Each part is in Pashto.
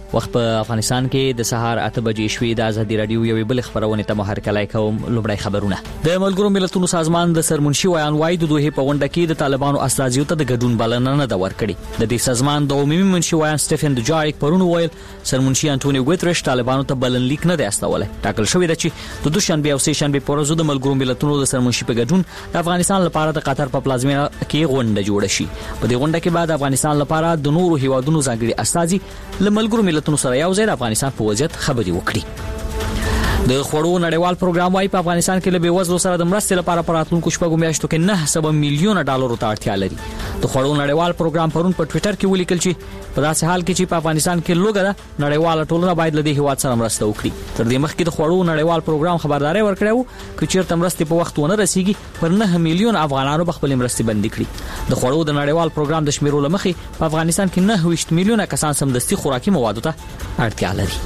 وخت په افغانستان کې د سهار 8 بجې شوې. د ازادي رادیو یوې بل خبرونه ته محرکلای کوم. لومړی خبرونه. د ملګرو ملتونو سازمان د سرمنشي ویان وای د دوه په غونډه کې د طالبانو استازیو ته د ګډون بلنه نه دا ورکړي. د دې سازمان د عمومي منشي ویان سټيفن دجایک پرون ویل سرمنشي انټونیو ګوتریش طالبانو ته بلن لیک نه دی استولای. ټاکل شوی دی چې د دوشنبه او سهشنبه په ورځو د ملګرو ملتونو د سرمنشي په ګډون د افغانستان لپاره د قطر په پلازمینه کې غونډه جوړه شي. په دې غونډه کې بعد افغانستان لپاره د نورو هیوادونو ځانګړي استازي له ملګرو ملتونو سره یو ځای د افغانستان په وضعیت خبري وکړي. د خوړو نړیوال پروګرام وايي په افغانستان کې له بیوزلو سره د مرستې لپاره په راتلونکو شپږو میاشتو کې 9 میلیونه ډالرو ته اړتیا لري. د خوړو نړیوال پروګرام پرون په ټوئیټر کې ولیکل چې په داسې حال کې چې په افغانستان کې لوګه ده نړیواله ټولنه باید له دې هیواد سره مرسته وکړي. تر دې مخکې د خوړو نړیوال پروګرام خبرداري ورکړې وو چې چیرته مرستې په وخت ونه رسیږي پر 9 میلیونه افغانانو به خپل مرستې بندي کړي. د خوړو د نړیوال پروګرام د شمیرو لمخې په افغانستان کې 9 میلیونه کسان سمدستي خوراکي موادو ته اړتیا لري.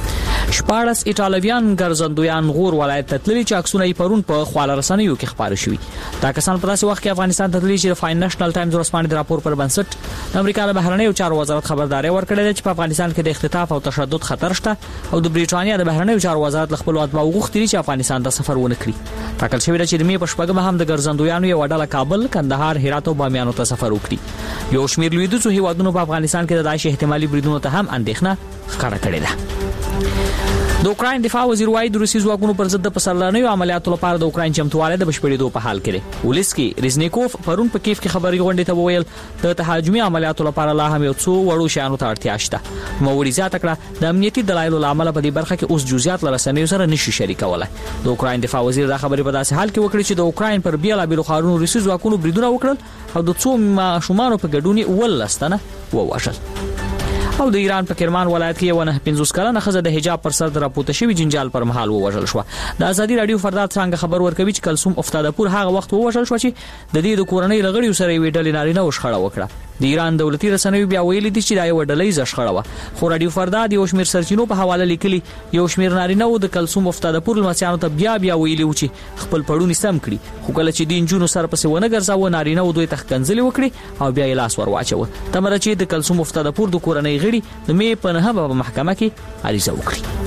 14 ایټالویان ګرځندویان غور ولایت ته تللي چې عکسونه یې پرون په خواله رسنیو کې خبري شوي. دا کسان په داسې وخت کې افغانستان ته تللي چې فاینانشل ټایمز ورسپانې د راپور پر بنسټ د امریکا د بهرنیو چارو وزارت خبرداري ورکړې ده چې په افغانستان کې د اختطاف او تشدد خطر شته او د بریټانیا د بهرنیو چارو وزارت خپل اتباع وغوښتي چې افغانستان ته سفر ونه کړي. ټاکل شوی دی چې د می په شپږم هم د ګرځندویانو یو ډله کابل، کندهار، هرات او بامیانو ته سفر وکړي. یو شمېر لویدیځو هیوادونو په افغانستان کې د داعش احتمالي بریدونو ته هم اندېښنه ښکاره کړې ده. د اوکراین دفاع وزیر وايي د روسي ځواکونو پر ضد د پسرلانیو عملیاتو لپاره د اوکراین چمتووالی د بشپړېدو په حال کې دی. ولسکی ریزنیکوف پرون په کیف کې خبري غونډې ته وویل د تهاجمي عملیاتو لپاره لا هم یو څو وړو شیانو ته اړتیا شته. نوموړي زیاته کړه د امنیتي دلایلو له امله په دې برخه کې اوس جزئیات له رسنیو سره نشي شریکولای. د اوکراین دفاع وزیر دا خبري په داسې حال کې وکړي چې د اوکراین پر بیلابېلو ښارونو روسي ځواکونو بریدونه وکړل او د څو ماشومانو په ګډون یې 12 تنه ووژل. او د ایران په کرمان ولایت کې یو 50 کلنه ښځه د حجاب پر سر د راپورته شوی جنجال پر مهال ووژل شو. د ازادي رادیو فرداد څنګه خبر ورکوي چې کلثوم افتادپور هغه وخت ووژل شو چې د دې د کورنۍ لغړیو سره وی ډلې نارینه وشخړه وکړه. د ایران دولتي رسنیو بیا ویلي دي چې دا یو ډلې زشخړه و. خو رادیو فرداد یو شمیر سرچینو په حواله لیکلي یو شمیر نارینه و د کلثوم افتادپور لمسیانو ته بیا ویلي و چې خپل پړونی سم کړي. خو کله چې د انجونو سره پسې ونه ګرځاو نارینه و دوی تخکنځلې وکړي او بیا یې لاس ور واچو. تمره چې د کلثوم افتادپور د کورنۍ غړي د می په نه په محکمه کې عریضه وکړي.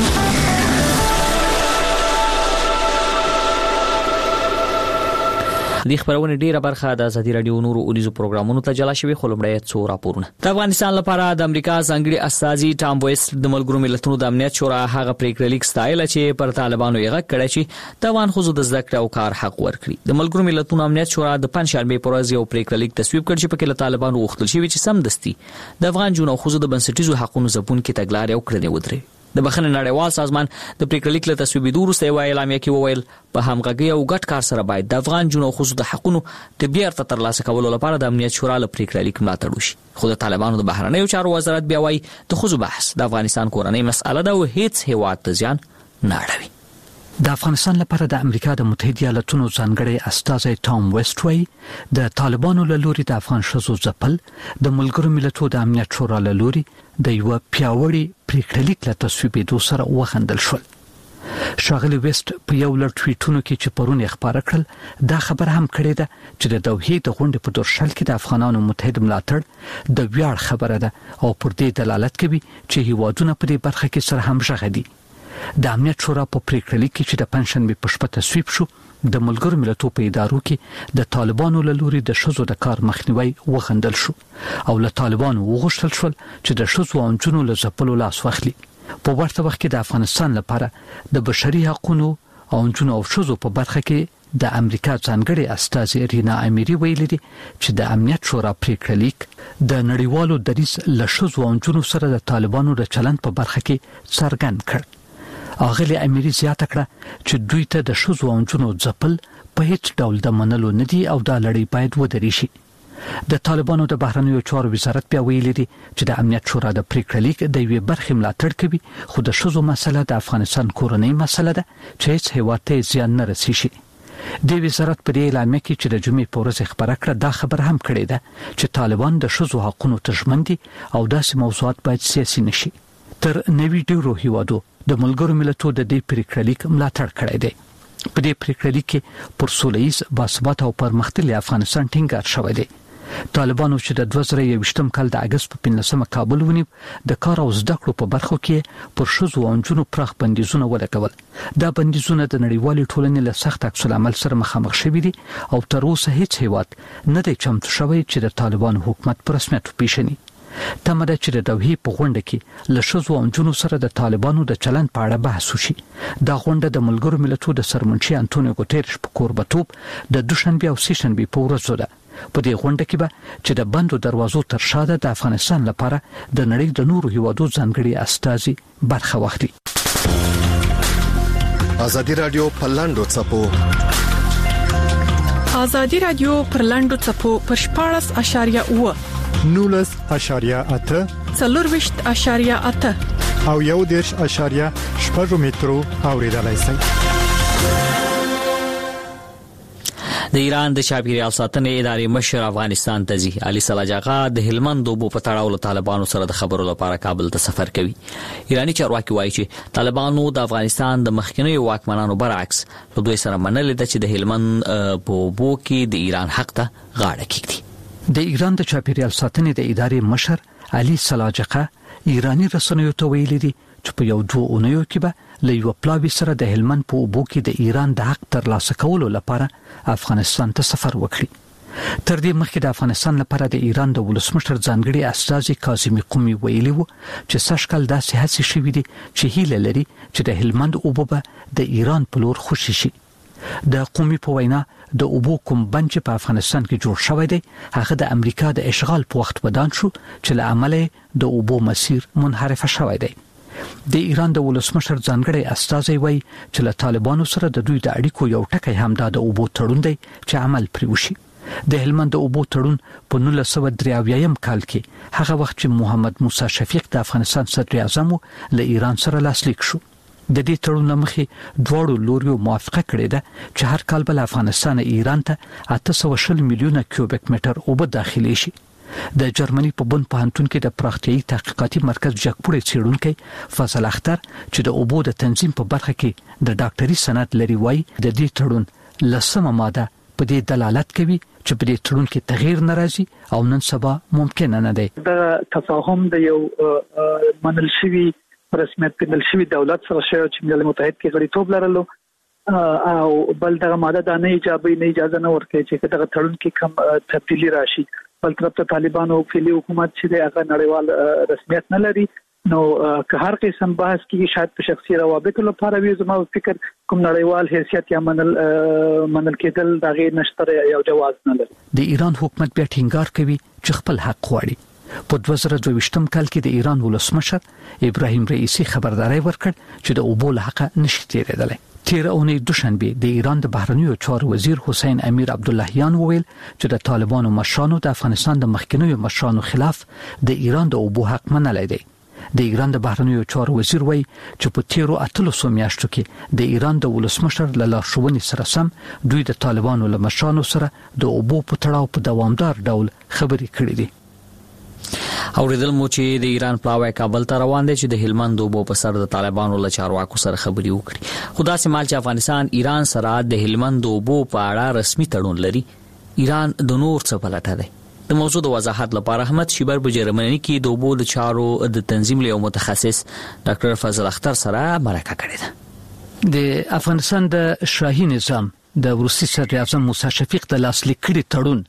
د خبرونه ډیره برخه د ازادي رادیو نورو اوریزو پروګرامونو ته جلا شوی. خلمړی څو راپورونه. د افغانستان لپاره د امریکا ځانګړي استازي ټام ویست د ملګرو ملتونو د امنیت شورا هغه پریکړه لیک ستایل چې پر طالبانو یې غږ کړی چې د افغان ښځو د زده کړې او کار حق ورکړي. د ملګرو ملتونو امنیت شورا د پنځشنبه پر ورځ یو پریکړه لیک تصویب کړ چې په کې له طالبانو غوښتل شوی چې سمدستي د افغان جنو ښځو د بنسټیزو حقوقو ځپون کې تګلارې او کړنې ودرې. د بخښنې نړیوال سازمان د پریکړې لیک له تصویبېدو وروسته یو اعلامیه کې وویل په همغږي او ګډ کار سره باید د افغان جنو ښځو د حقوقو د بیرته ترلاسه کولو لپاره د امنیت شورا له پریکړې لیک ملاتړ وشي. خو د طالبانو د بهرنیو چارو وزارت بیا وايي د ښځو بحث د افغانستان کورنۍ مسأله ده او هیڅ هیواد ته ځان نه اړوي. د افغانستان لپاره د امریکا د متحده ایالاتونو ځانګړي استازي ټام ویست وايي د طالبانو له لوري د افغان ښځو ځپل د ملګرو ملتونو د امنیت شورا له لوري د یو پیاوړي پریکړه لیک له تصویبېدو سره وخندل شول. شاغلی ویست په یو لړ ټویټونو کې چې پرون خبره کړل دا خبر هم کړی ده چې د دوحې د غونډې په درشل کې د افغانانو متحد ملاتړ د ویاړ خبره ده او پر دې دلالت کوي چې هیوادونه په دې برخه کې سره همغږي دي. د امنیت شورا په پریکړه لیک کې چې د پنځشنبه په شپه تصویب شو د ملګرو ملتونو په ادارو کې د طالبانو له لوري د ښځو د کار مخنیوي وغندل شو او له طالبانو وغوښتل شول چې د ښځو او نجونو له ځپلو لاس واخلي. په ورته وخت کې د افغانستان لپاره د بشري حقوقو او نجونو او ښځو په برخه کې د امریکا ځانګړي استازي رینا امیری ویلي دي چې د امنیت شورا پریکړه لیک د نړیوالو دریځ له ښځو او نجونو سره د طالبانو د چلند په برخه کې څرګند کړ. اغلی امیری زیاته کړه چې دوی ته د ښځو او نجونو ځپل په هیڅ ډول د منلو نه دي او دا لړۍ باید ودرې شي. د طالبانو د بهرنیو چارو وزارت بیا ویلي دي چې د امنیت شورا د پریکړې لیک د یوې برخې ملاتړ کوي خو د ښځو مسله د افغانستان کورنۍ مسله ده چې هیڅ هیواد ته زیان نه رسیږي. د وزارت په اعلامیه کې چې د جمعې په ورځ خبره کړه دا خبر هم کړی ده چې طالبان د ښځو حقوقو ته ژمن دي او داسې موضوعات باید سیاسي نشي. تر 90 ډیرو هیوادو د ملګرو ملتونو د دې پریکړې لیک ملاتړ کړی دی. په دې پریکړې لیک کې پر سولهییز باثباته او پرمختللي افغانستان ټینګار شوی دی. طالبانو چې د 2021 کال د اگست په 15 کابل ونیو د کار او زده کړو په برخو کې پر شذو او جنونو پراخ بندیزونه ولګول. دا بندیزونه د نړیوالې ټولنې له سخت عکس العمل سره مخامخ شوي دي او تر اوسه هیڅ هیواد نه دی چمتو شوی چې د طالبانو حکومت پر رسمیت وپیژني. تمه ده چې د دوحې په غونډه کې له شذو او جنونو سره د طالبانو د چلند په اړه بحث وشي. دا غونډه د ملګرو ملتونو د سرمنشي انټونیو ګوتيرش په کوربتوب د دوشنبه او سهشنبه په ورځو ده. په دې غونډه کې به چې د بندو دروازو تر شاته د افغانستان لپاره د نړۍ د نورو هیوادو ځانګړي استازي برخه واخلي. ازادي رادیو په لاندو چپو ازادي رادیو پر لاندو چپو پر 14.8 19.8 څلورويشت.8 او 1.8 مترو اوریدلای شئ. د ایران د چاپیریال ساتنې ادارې مشر افغانستان ته ځي. علي سلاج آغا د هلمند اوبو په تړاو له طالبانو سره د خبرو لپاره کابل ته سفر کوي. ایرانی چارواکي وایي چې طالبانو د افغانستان د مخکنیو واکمنانو برعکس له دوی سره منل دي چې د هلمند په اوبو کې د ایران حق ته غاړه کېږدي. د ایران د چاپیریال ساتنې د ادارې مشر علي سلاج آغا ایرانی رسنیو ته ویلي دي چې په یو 2 اونیو کې به له یو پلاوی سره د هلمند په اوبو کې د ایران د حق ترلاسه کولو لپاره افغانستان ته سفر وکړي. تر دې مخکې د افغانستان لپاره د ایران د ولسمشر ځانګړي استازي کاظمي قومي ویلي وو چې سږکال داسې هڅې شوې دي چې هیله لري چې د هلمند اوبو به د ایران په لور خوشي شي. د قومي په وینا د اوبو کوم بند چې په افغانستان کې جوړ شوی دی هغه د امریکا د اشغال په وخت ودان شو چې له امله د اوبو مسیر منحرف شوی دی. د ایران د ولسمشر ځانګړي استازي وایي چې له طالبانو سره د دوی د اړیکو یو ټکی هم د اوبو تړون دی چې عمل پرې وشي. د هلمند د اوبو تړون په 1993 کال کې هغه وخت چې محمد موسی شفیق د افغانستان صدر اعظم له ایران سره لاسلیک شو. د دې تړون مخې دواړو لوريو موافقه کړې ده چې هر کال بل افغانستان ایران ته 820 میلیونه کیوبیک متر اوبه داخلي شي. د جرمني په بن پوهنتون کې د پراختیايي تحقیقاتي مرکز جګپوړې څېړونکي فضل اختر چې د اوبو د تنظیم په برخه کې د ډاکټري سند لري وایي د دې تړون لسمه ماده په دې دلالت کوي چې په دې تړون کې تغییر ناراضي او نن سبا ممکن نه دی. د تفاهم د یو منل شوی رسمیت پیدل شوی دولت سره شوی چې ملل متحد کې غړیتوب لرلو او بل دغه ماده د نه اجازه نه ورکړي چې دغه تړون کې کم تبدیلی راشي. بل طرف ته طالبان او فعلی حکومت چې د هغه نړیوال رسمیت نه لري نو که هر قسم بحث کې شاید په شخصي روابط لپاره وي زما فکر کوم نړیوال حیثیت یا منل کېدل دغه نشته یو جواز نه لري. د ایران حکومت بیا ټینګار کوي چې خپل حق غواړي. په 2022 کال کې د ایران ولسمشر ابراهیم رئیسی خبرداري ورکړ چې د اوبو له حق نشي تیریدلی. تیر اونۍ دوشنبه د ایران د بهرنیو چارو وزیر حسین امیر عبداللهیان وویل چې د طالبانو مشرانو د افغانستان د مخکنیو مشرانو خلاف د ایران د اوبو حق منلای دی. د ایران د بهرنیو چارو وزیر وایي چې په تیرو 8 میاشتو کې د ایران د ولسمشر له لارښوونې سره سم دوی د طالبانو له مشرانو سره د اوبو په تړاو په دوامدار ډول خبرې کړې دي. اوریدل مو چې د ایران پلاوی کابل ته روان دي چې د هلمند اوبو په سر د طالبانو له چارواکو سره خبري وکړي. خدا سمال چې افغانستان ایران سره د هلمند اوبو په اړه رسمي تړون لري. ایران د نور څه پلټه دی. د موضوع د وضاحت لپاره احمد شیبر په جرمني کې د اوبو د چارو د تنظیم له متخصص ډاکټر فضل اختر سره مرکه کړې ده. د افغانستان د شاهي نظام د روسي صدر اعظم موسی شفیق د لاسلیک کړي تړون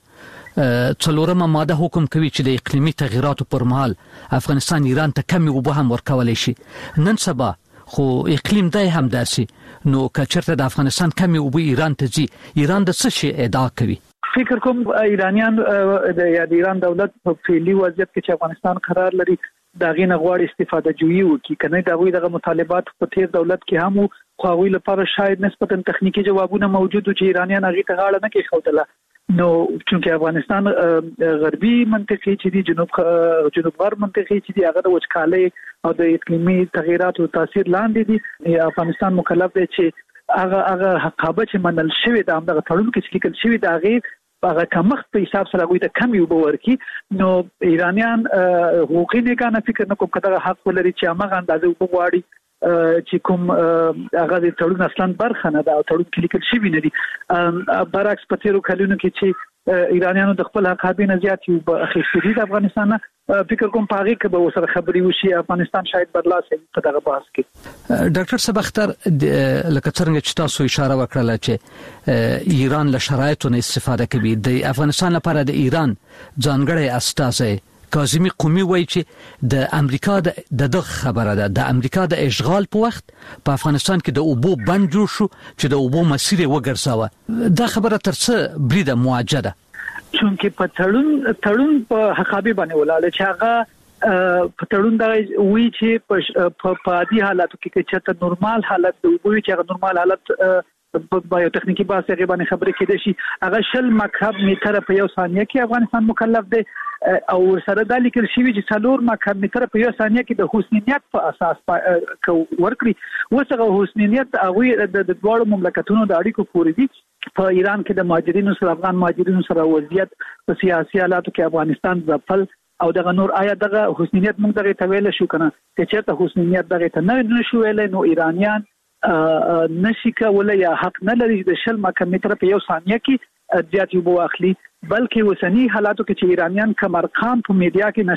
څلورمه ماده حکم کوي چې د اقلیمي تغیراتو پر مهال افغانستان ایران ته کمی اوبه هم ورکولای شي. نن سبا خو اقلیم دای هم داسي نو کچرته د افغانستان کمی اوبه ایران ته ځي ایران د څه شي ادعا کوي. فکر کوم ایرانیان د ایران دولت په فعلی وضعیت کې چې افغانستان قرار لري دا غینه غواړي استفاده جوړي وکړي کنه دا غوي دغه مطالبات په تیر دولت کې هم خو غوي لپاره شاید نسبتا تخنیکی جوابونه موجود چې ایرانیان هغه ته غاړه نه کوي خوتله نو چونکه افغانستان غربي منطقه چې دی جنوب غرب منطقه چې دی هغه د وچکالۍ او د اقلیمي تغیراتو تاثیر لاندې دی. افغانستان مکلف دی چې هغه حقابه چې منل شوی د همدغه تړون کې چې لیکل شوی د هغه کمښت په حساب سره غوي ته کم یو بورکی نو ایرانیان حقوقي نه کنه فکر نه کوم کده حق ولري چې هغه اندازه وګواړي چې کوم هغه د تړون اصلا برخه نه دا تړون کې لیکل شوی نه دي. برعکس په تیرو کلونو کې چې ایرانیانو د خپل حقابې نه زیات یو اخیستي د افغانستان فکر کوم پاره کې به وسره خبري وشي افغانستان شاید برلاسه په دغه بحث کې. ډاکټر صاحب اختر لکه څنګه چې تاسو اشاره وکړه چې ایران له شرایطو نه استفاده کوي د افغانستان لپاره د ایران ځانګړی استازی کاظمی قومي وایي چې د امریکا د خبره ده د امریکا د اشغال په وخت په افغانستان کې د اوبو بند جوړ شو چې د اوبو مسیر وګرځاوه. دا خبره تر څه بریده موجده چونکه په تړون په حقابې باندې ولاړ چې هغه په تړون دا وی چې په عادي حالاتو کې چې نورمال حالت د اوبو چې هغه نورمال حالت بایو تخنیکی باسه غیبانه خبرې کېده شي هغه شل مکعب متر په یو ثانیه کې افغانستان مکلف دی او سره د لیکل شوی چې څلور مکعب متر په یو ثانیه کې د حسنیت په اساس ورکړي وسغه حسنیت هغه د دوه مملکتونو د اړیکو پورې دي. په ایران کې د مهاجرینو سره افغان مهاجرینو سره وضعیت په سیاسي حالاتو کې افغانستان ځپل او دغه نور آیا دغه حسنیت موږ دغه تویل شو کنه چې چېرته حسنیت دغه ته نه شو ویل نو ایرانیان نشي کولای یا حق نه لري د شل مکعب متر په یو ثانیه کې زیات یو واخلي بلکې وسنی حالاتو کې چې ایرانیان کمرقام په میډیا کې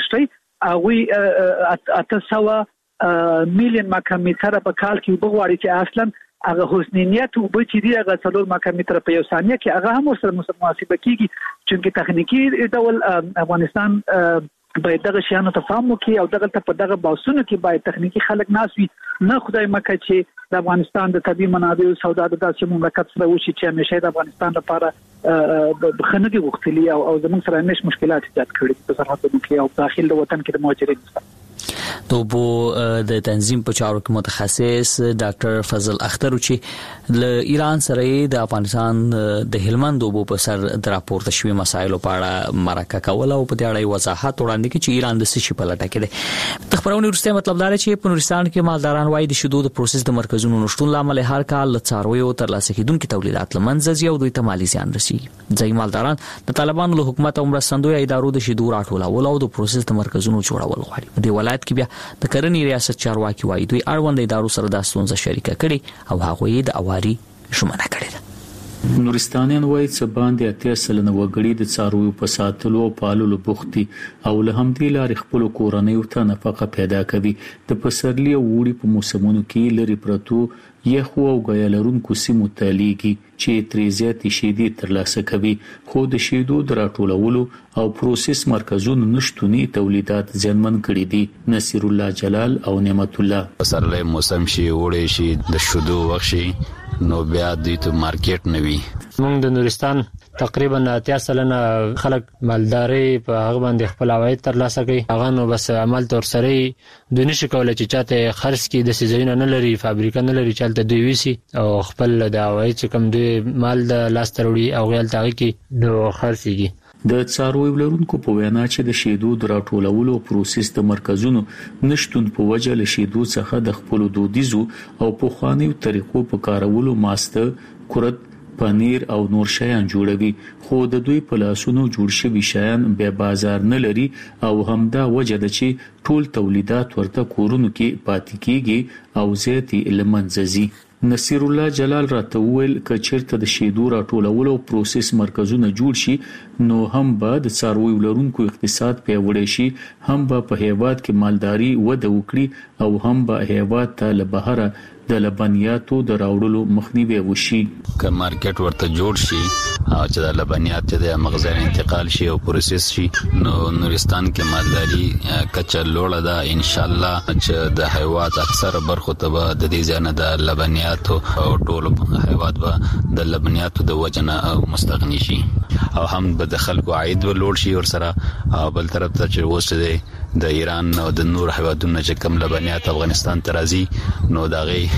نشته هغه 800 میلیون مکعب متر په کال کې وګوري چې اصلا هغه حسنیت او به چې دی هغه څلور مکعب متر په یو ثانیه کې هغه هم سره محاسبه کیږي چې تخنیکی ډول افغانستان باید دغه شیانو ته فهم وکړي او دغه په دغه باسونو کې باید تخنیکی خلک ناس وي نه خدای مکه چې د افغانستان د طبي منابعو سودا د داسې مملکت سره وشي چې همیشه د افغانستان لپاره بخنګي غوښتلي او زموږ سره همیش مشکلات ایجاد کړي په سرحدونو کې او داخل د وطن کې د مهاجرینو د اوبو د تنظیم په چارو کې متخصص ډاکټر فضل اختر چې له ایران سره د افغانستان د هلمند اوبو په سر د راپورته شوی مسایلو په اړه مرکه کوله او په دې اړه وضاحت وړاندې کړي چې ایران د څه په لټه کې دی. د خبرونې وروسته مطلب دا چې په نورستان کې مالداران وايي د شیدو د پروسس د مرکزونو نشټون لامل هر کال له څارویو ترلاسه کیدونکو تولیدات لمنځه ځي او دوی ته مالی زیان رسیږي. ځای مالداران د طالبانو له حکومت او مرستندوی ادارو د شیدو راټولول او د پروسس د مرکزونو جوړول غواړي. په دې ولایت کې بیا د کرنې ریاست چارواکي وايي دوی اړوند ادارو سره د ستونزه شریکه کړي او هغه یې د اواري شمنه کړي ده. نورستانیان وایي چې باندې 80% وګړي د څارویو په ساتلو او پاللو بوختي او له همدې لارې خپل کورنۍ ته نفقه پیدا کوي. د پسرلي او وړي په موسمونو کې لري پرتو یخو او غیالرونکو سیمو ته لیږي چې ترې زیاتې شیدې ترلاسه کوي خو د شیدو د راټولولو او پروسس مرکزونو نشټونی تولیدات زیانمن کړي دي. نصیر الله جلال او نعمت الله پسرلي موسم شي وړي شي د شیدو وخت شي نو بیا د ته مارکیټ نوي. موږ د نورستان تقریبا 80% خلک مالداري په هغه باندې خپل عواید ترلاسه کوي. هغه نو بس عمل تور سره د نشي کولای چې چاته خرڅ کی د سيزونه نه لري فابریکه نه لري چلته دوی وسی او خپل د عواید چې کم دوی مال د لاس تروړي او غیل تاغي کی نو خرڅيږي. د څارویو لرونکو په وینا چې د شیدو د راټولولو پروسس د مرکزونو نشټون په وجه له شیدو څخه د خپل دودیزو او پخوانیو طریقو په کارولو ماسته کورت پنیر او نور شیان جوړوي خو د دوی په لاسونو جوړ شوي شیان به بازار نه لري او همدا وجه ده چې ټول تولیدات ورته کورونو کې پاتې کیږي او زیاتې لمنځي. نصیر الله جلال راته ویل ک چیرته د شیدو راټولولو پروسس مرکزونه جوړ شي نو هم به د څارویو لرونکو اقتصاد پیاوړی شي هم به په هیواد کې مالداري وده وکړي او هم به هیواد ته له بهره د لبنیاتو د راوړلو مخنیوي وشي. ک مارکیټ ورته جوړ شي او چې د لبنیات چې د مغزر انتقال شي او پروسس شي نو نورستان کې مالداري کچا لوړه ده ان شاء الله چې د هیواد اکثر برخو ته د دې ځنه د لبنیات او ټول هیواد به د لبنیاتو د وجنه مستغني شي او هم به د خلکو عاید ولور شي ور سره بل طرف ته چې وسته د ایران او د نور هیوادونو چې کم لبنیات افغانستان ته راځي نو دا غي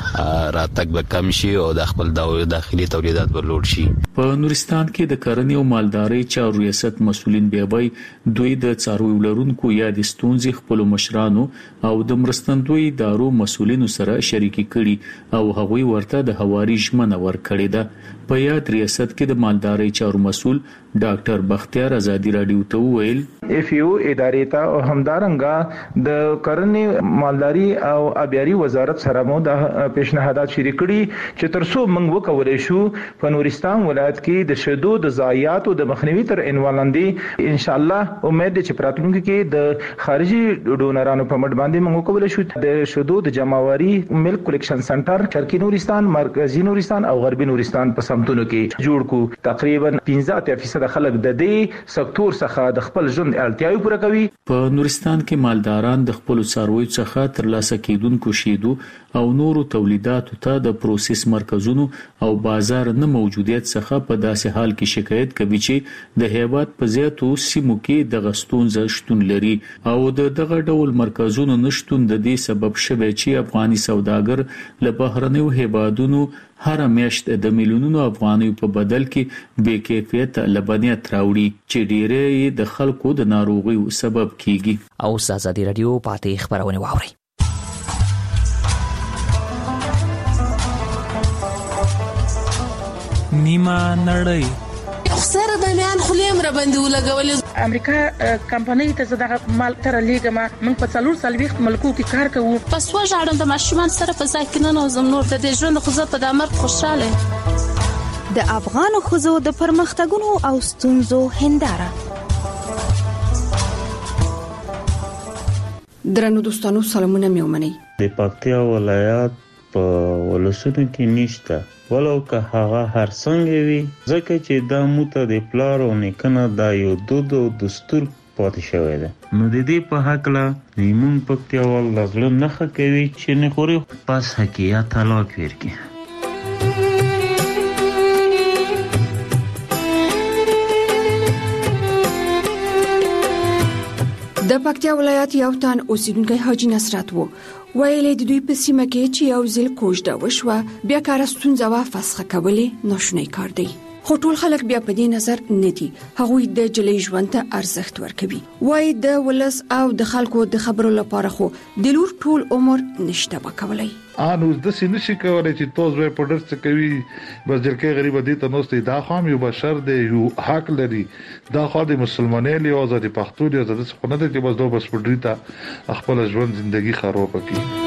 راتګ به کم شي او د خپل داخلي تولیدات به لوړ شي. په نورستان کې د کرنې او مالدارۍ چارو ریاست مسؤلین بیابای دوی د څارویو لرونکو یا د ستونزې خپل مشرانو او د مرستندوی ادارو مسؤلینو سره شریکي کړي او هغوی ورته د هواري ژمنه ورکړې ده. په یاد ریاست کې د مالدارۍ چارو مسؤل ډاکټر بختیار ازادي رادیو ته ویل FAO ادارې ته او همدارنګه د کرنې مالداري او آبیاري وزارت سره مو د پیشنهادات شریک کړي چې ترڅو موږ وکولای شو په نورستان ولایت کې د شیدو د ضایعاتو د مخنیوي تر عنوان لاندې ان شاء الله امید چې پراتلونکو کې د خارجي ډونرانو په مټ باندې موږ وکولای شو د شیدو د جمعواري ملک کلیکشن سنټر شرقي نورستان مرکزی نورستان او غربي نورستان په سمتونو کې جوړ کو. تقریبا 15% خلک د دې سکتور څخه د خپل ژوند اړتیاوې پوره کوي. په نورستان کې مالداران د خپل څارویو څخه ترلاسه کیدونکو شیدو او نورو تولیداتو ته د پروسس مرکزونو او بازار نه موجودیت څخه په داسې حال کې شکایت کوي چې د هیواد په زیاتو سیمو کې د غستونزه شتون لري او دغه ډول مرکزونو نشټون د دې سبب شوی چې افغاني سوداګر له بهرنیو هیوادونو هر میاشت د میلیونونو افغانیو په بدل کې بې کیفیت لبنیات راوړي چې ډیره د خلکو د ناروغیو سبب کیږي. او آزادي رادیو پاتې خبرونه واوري. نیمه نړۍ سره د میان خلیم را باندې ولګولې. امریکا کمپنۍ ته زده مال تر لیګه ما موږ په 4 ملکو کې کار کوو. پس وژاړم د ماشومان سره په ځای کې نه نوزم نور د ژوند خو زه په د مرګ خوشاله. د افغان خزو د پرمختګونو او ستونزو هنداره. درنو دوستانو سلامونه میومني. د پکتیا ولایت په ولسونو کې نشته ولو که هغه هر څنګه وي ځکه چې دا موته د پلار او نیکنه دا یو دود او دستور پاتې شوی دی. نو د دې په حقله نیمون پکتیا ول لغله نخه کوي چې نه خوري پس حقیقت طلاق ورکي. د پکتیا ولایت یو تن اوسیدونکی حاجی نصرت وو ویلې د دوی په سیمه کې چې یو ځل کوژده وشوه بیا کار ستونزه وا فسخه کولې ناشونی کار دی. خو ټول خلک بیا په دې نظر نه دي. هغوی د جلې ژوند ته ارزښت ورکوي. وای د ولس او د خلکو د خبرو لپاره خو د لور ټول عمر نشته وکولای. انو د سینې شي کولای چې توز وې پډر څه کوي بس جلکې غریب دي ته نوستي دا خام یو بشر دی یو حق لري دا خو د مسلمانۍ له آزادي پښتو دی آزاد څه نه دی چې بس دوه بس پډری ته خپل ژوند ژوندۍ خراب کړي.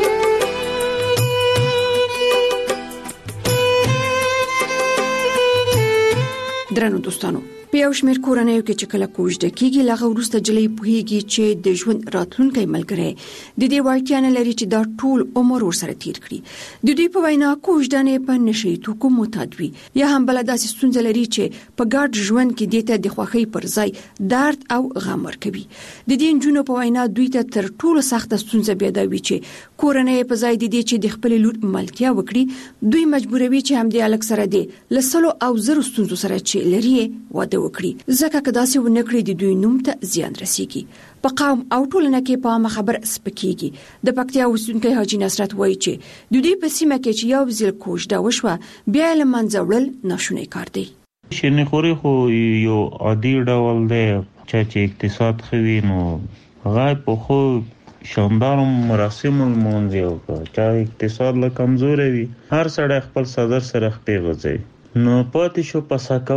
درنو دوستانو په یو شمېر کورنیو کې چې کله کوژده کیږي لغه ورسته جلې پوهیږي چې د ژوند راتلونکي ملګری د دې وړتیا نه لري چې دا ټول عمر ورسره تیر کړي. د دوی په وینا کوژده نه په نشي توکو متادوي یا هم بل داسې ستونزې لري چې په ګډ ژوند کې دته د خوښۍ پر ځای درد او غم ورکوي. د دې جنونو په وینا دوی ته تر ټولو سخت ستونزه بيدوي چې کورنۍ په ځای د دې چې د خپل لور ملکیا وکړي دوی مجبوروي چې هم د الک سره دی لسلو او زرو ستونزو سره چې لري واده وکړي ځکه کداسې ونکړي د دوی نوم ته زیان رسیږي. په قوم او ټولنه کې په عامه خبر سپکیږي. د پکتیا اوسیدونکي حاجی نصرت وایي چې د دې په سیمه کې چې یو ځل کوژده وشوه بیا له منځه وړل ناشونی کار دی. شنه خوري خو یو عادي ډول دی چې اقتصاد خوي نو غای په خو شاندار مراسم المنځ یو چې اقتصاد له کمزوري وي هر سړی خپل صدر سره خپل غځي نو پاتې شو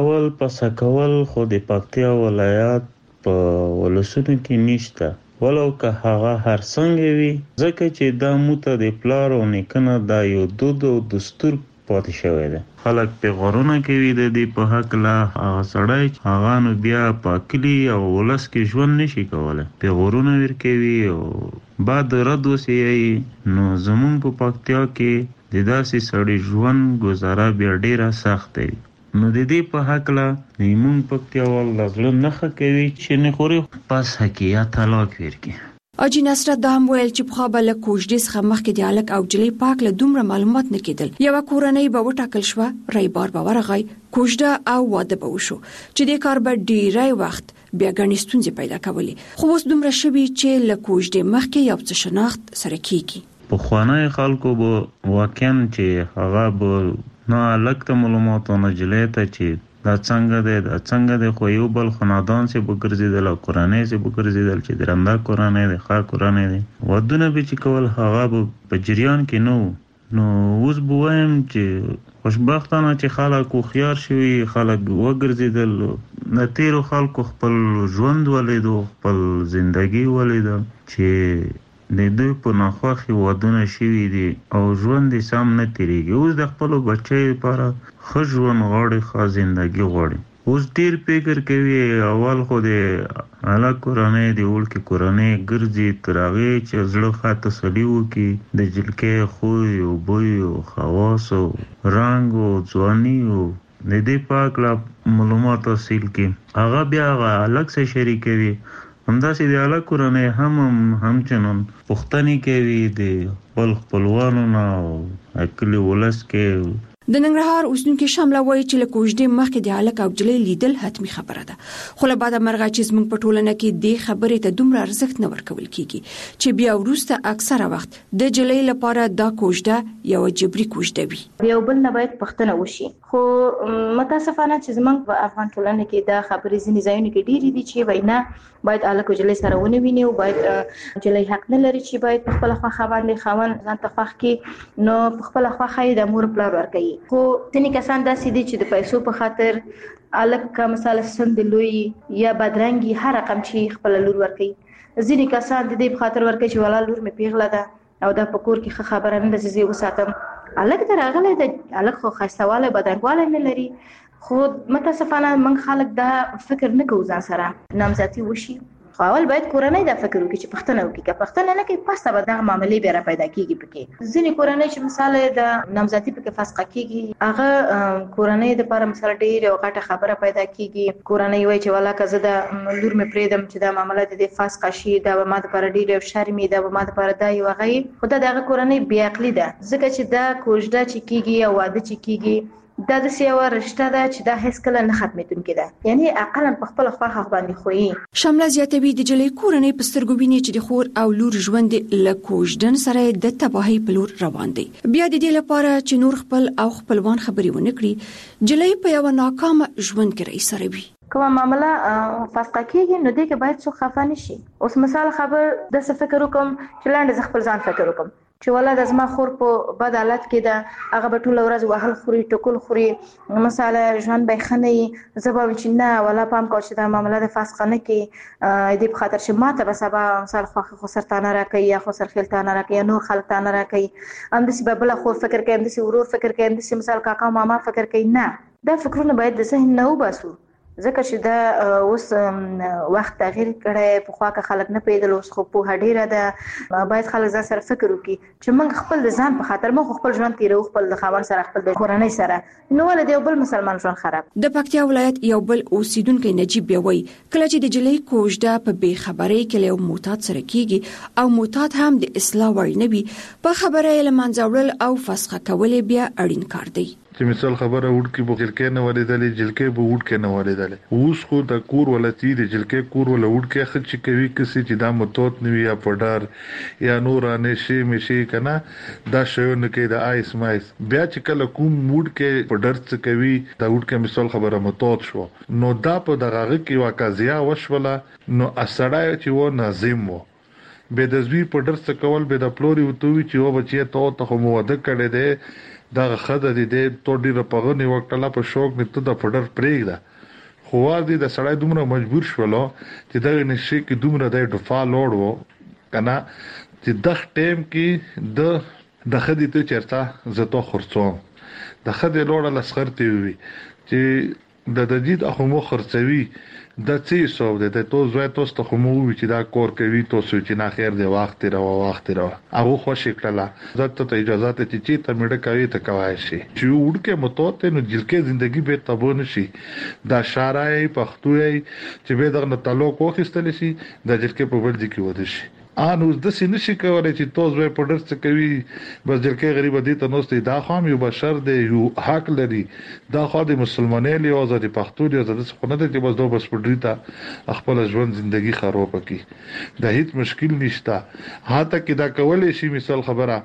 پسکول خو د پکتیا ولایت په ولسونو کې نشته ولو که هغه هر څنګه وي ځکه چې دا موته د پلار او نیکنه دا یو دود او دستور پاتې شوی دی. خلک په غرونه کې وي د دې په حق لا هغه سړی هغه نو بیا پاکلی او ولس کې ژوند نشي کولای په غرونه ورکوي او بعد رد وسیي نو زمون په پکتیا کې د داسې سړی ژوند گزاره بیا ډیره سخت دی. نو د دې په حق لا نیمون پکتیا ول لغله نخه کوي چې نه خوري پس حقیقت طلاق ورکي. حاجی نصرت دا هم ویل چې په خبره کوژدې څخه مخکې د الک او جلې پاک له دومره معلومات نه کېدل. یو کورنۍ به وټاکل شو رایبار به ورغی کوژده او واده به وشو چې د کار به ډیری وخت بیا غني ستونزې پیدا کولې. خو اوس دومره شوي چې له کوژدې مخکې یو څه شناخت سره کیږي. په خوانای خلکو به واقعا چې هغه به نه الک ته معلوماتونه جلې ته چې دا څنګه دی خو یو بل خاندان سي بګرځیدل او قرانه سي بګرځیدل چې درنده قرانه دی ښه قرانه دی ودونه به چې کول هغه په جریان کې نو اوس بوایم چې خوشبختانه چې خلک خو خيار شوي خلک وګرځیدل د تیرو خلکو خپل ژوند ولیدو، خپل زندگی ولیدو چې د دوی په ناخوښي ودونه شوي دي او ژوند یې سم نه تیریږي. اوس د خپلو بچیو لپاره ښه ژوند غواړي، ښه زندگی غواړي. اوس ډیر فکر کوي اول خو د هلک کورنۍ د وړکې کورنۍ ګرځي تر هغې چې زړه ښه تسلي وکړي د جلکۍ خوی او بوی او خواص او رنګ او ځواني او د دې په هکله معلومات حاصل کړي. هغه بیا هغه هلک سره شریکوي. همداسې د هلک کورنۍ همچنان پوښتنې کوي د خپل خپلوانو نه او کلي ولس کې. د ننګرهار اوسیدونکو شامله وایي چې له کوژدې مخکې د هلک او جلۍ لیدل حتمی خبره ده، خو له بعده مرغه چې زموږ په ټولنه کې دې خبرې ته دومره ارزښت نه ورکول کیږي چې بیا وروسته اکثره وخت د جلۍ لپاره دا کوژده یو جبري کوژده وي. یو بل نه باید پښتنه وشي، خو متاسفانه چې زموږ په افغان ټولنه کې دا خبرې ځینې ځایونو کې ډېرې دي چې وینا باید هلک او جلۍ سره ونه ویني او باید جلۍ حق نه لري چې باید په خپل خوښه باندې خاوند ځان ته خوښ کړي، نو په خپل خوښه یې د مور پلار ورکوي. خو ځینې کسان داسې دي چې د پیسو په خاطر هلک که مثلا سند لوی یا بدرنګي هر رقم چې خپل لور ورکوي. ځینې کسان د دې په خاطر ورکوي چې والا لور مې پیغله ده او دا په کور کې ښه خبره نه ده چې زه وساتم. هلک ته راغلی د هلک خو ښایستهوالی بدرنګوالی نه لري، خو متاسفانه موږ خلک دا فکر نه کوو ځان سره نامزدي وشي. خو اول باید کورنۍ دا فکر وکړي چې پښتنه وکړي، که پښتنه نه کوي پسته به دغه معاملې بیا را پیدا کېږي. پکې ځینې کورنۍ چې مثال د نامزدي پکې فسخه کېږي، هغه کورنۍ دپاره مثال ډېر یو غټه خبره پیدا کېږي. کورنۍ وایي چې والا که زه د لور مې پرېږدم چې دا معامله د دې فسخه شي، دا به ما دپاره ډېر یو شرم وي، دا به ما دپاره دا یو هغه وي. خو دا د هغه کورنۍ بېعقلي ده، ځکه چې دا کوژده چې کېږي یا واده چې کېږي دا د سیاوه رشته ده چې دا هیڅ کله نه ختمېدونکې ده، یعنی عقلا په خپل خوښه باندې خوې. شامله زیاتوي د جلۍ کورنۍ په سترګو ویني چې د خور او لور ژوند له کوژدن سره د تباهۍ په لور روان دی. بیا د دې لپاره چې نور خپل او خپلوان خبرې ونه کړي، جلۍ په یو ناکامه ژوند کې رئیسره وي. کومه معامله فسخه کېږي نو دې کې باید څوک خفه نه شي. اوس مثال خبر داسې فکر وکړم چې لاندې زه خپل ځان فکر وکړم چې والا د زما خور په بد حالت کې ده، هغه به ټوله ورځ وهل خوري ټکول خوري، مثلا ژوند به ښه نه وي. زه به وایم چې نه والا پام کوه چې دا معامله د فسخه نه کړي، دې په خاطر چې ما ته به سبا مثال خوښه خسر تانه راکوي یا خسر خیل تانه راکوي یا نور خلک تانه راکوي. همداسې به بله خور فکر کوي، همداسې ورور فکر کوي، همداسې مثال کاکا ماما فکر کوي. نه، دا فکرونه باید د ذهن نه وباسو، ځکه چې دا اوس وخت تغییر کړی. پخوا که خلک نه پوهېدل، اوس خو پوهه ډېره ده. باید خلک ځان سره فکر وکړي چې موږ خپل د ځان په خاطر موږ خپل ژوند تېروو، خپل د خاوند سره، خپل د کورنۍ سره، نو ولې د یو بل مسلمان ژوند خراب. د پکتیا ولایت یو بل اوسیدونکی نجیب بیا وایي کله چې د جلۍ کوژده په بې خبرۍ کې له یو معتاد سره کېږي او معتاد هم د اصلاح وړ نه وي، په خبره یې له منځه وړل او فسخه کول یې بیا اړین کار دی. چې مثال خبره وډ کې به جلکې نه ولیدلې، جلکې به وډ کې نه ولیدلې. اوس خو د کور ولتی د جلکې کور ول وډ کې خچ کوي کسي چې دا متوت نوي یا پډار یا نورانه شي مشي کنه دا شیونه کې د آیس مایس بیا چې کله کوم موډ کې پډر څه کوي دا وډ کې مثال خبره متوت شو، نو دا په دغه کې واقعیا وشوله، نو اسړای چې و ناظم وو به د زوی پډر څه کول به د پلوري وتوي چې و بچي ته مو وده کړي دي دا خدای دې ته ډیره پغنی وکړه په شوق نه ته د پډر پرېږده. خو ور دي د سړی دومره مجبور شولو چې دا نشي کې دومره د ډفا لوړ وو کنه چې د ټیم کې د خدای ته چرته زته خرڅوم د خدای لوړ لسخرتي وي چې د جديد اخمو خرڅوي د څه سو د تو زوی توسته خمو وی چې دا کور کوي تو سو چې نه خیر دی وخت را هغه خوشی کړه زه ته اجازه ته چې ته مړ کوي ته کوي شي چې وډ کې متوته نو جلکې ژوندۍ به تبو نشي دا شارای پښتوي چې به دغه تعلق وخستل شي د جلکې په ورځ کې ود شي ان اوس د سینې شي کولای چې توز به پډر څه کوي بس جلکې غریب دي ته نوستي دا خام یو بشر دی یو حق لري دا خو د مسلمانانو له آزاد پښتو دی آزاد څه نه دي چې بس دوه بس پډری ته خپل ژوند ژوندۍ خراب کړي دا هیڅ مشکل نشته هاته کې دا کولای شي مثال خبره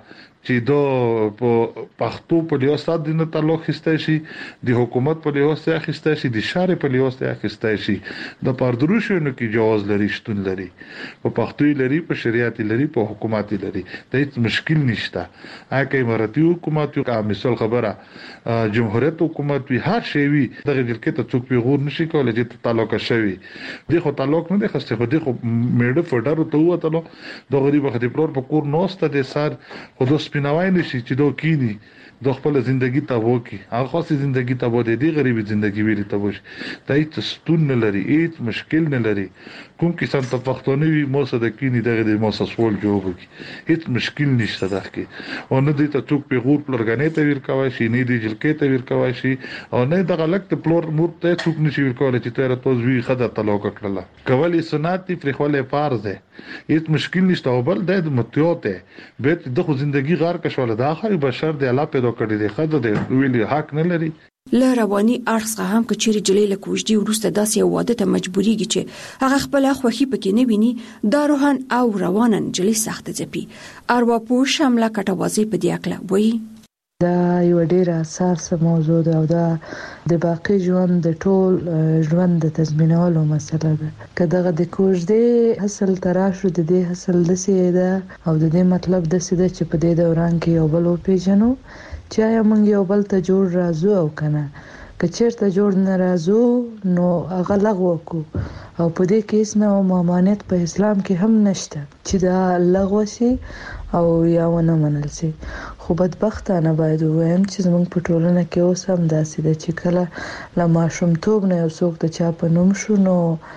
چې دو په پښتو په لیوستاد د تعلق خسته شي د حکومت په لیوستاد خسته شي د شارع په لیوستاد خسته شي د پاردروشونو کې جواز لري شتون لري په پښتو لري په شریعت لري په حکومت لري د هیڅ مشکل نشته اګه اماراتي حکومت یو مثال خبره جمهوریت حکومت وی هر شی وی دغه جلکې ته څوک پیغور نشي کولای چې تعلق شوی دغه تعلق نه د خسته خو دغه میډ فډر ته وته د غریب خدای پلور په کور نوسته د سار خود سپیناوای نشي چې دوه کینی د خپل ژوندۍ ته وکی هغه خاصه ژوندۍ ته بده دی غریبي ژوندۍ ویل ته وش دای ته ستون نه لري هیڅ مشکل نه لري کوم کسان ته پښتوني وي مو سره کینی دغه د مو سسول جوړ کی هیڅ مشکل نشته دغه او نه دي ته څوک پیغور پلورګنې ته ویل کوي شي نه دي جلکې ته ویل کوي شي او نه دغه لکه پلور مور ته څوک نشي ویل کوي چې تر توز وی خدای تعلق کړل کولی سنت پر خپل فرض ده هیڅ مشکل نشته او بل د متیوته به د خو ژوندۍ غار کښول د اخر بشر د الله پیدا کړی دی خدای د ویلي حق نه لري له رواني اړخ هم کچېری جلې له کوژدي ورسته داسې واده ته مجبوريږي چې هغه خپل خوخي پکې نه ویني دا روحان او روانن جلې سخت ځپي ارواپو شامله کټوازي په دی اکله وایي دا یو ډیر اساسه موضوع ده او دا د باقی ژوند د ټول ژوند د تضمینولو مسله ده کله د کوژدي حاصل تراشو د دې حاصل د ده او د دې مطلب د سیده چې په دې دوران کې یو بل پیژنو چې یا موږ یو بل ته جوړ راځو او کنه کچیرته جوړ نه راځو نو هغه لغوه کو او په دې کې اسنه او مامانت په اسلام کې هم نشته چې دا لغوه شي او یا ونه منل شي خو بدبختانه باید وایم چې زموږ په ټولنه کې اوس هم داسې ده چې کله لا ماشومتوب نه یو څوک د چا په نوم شو نو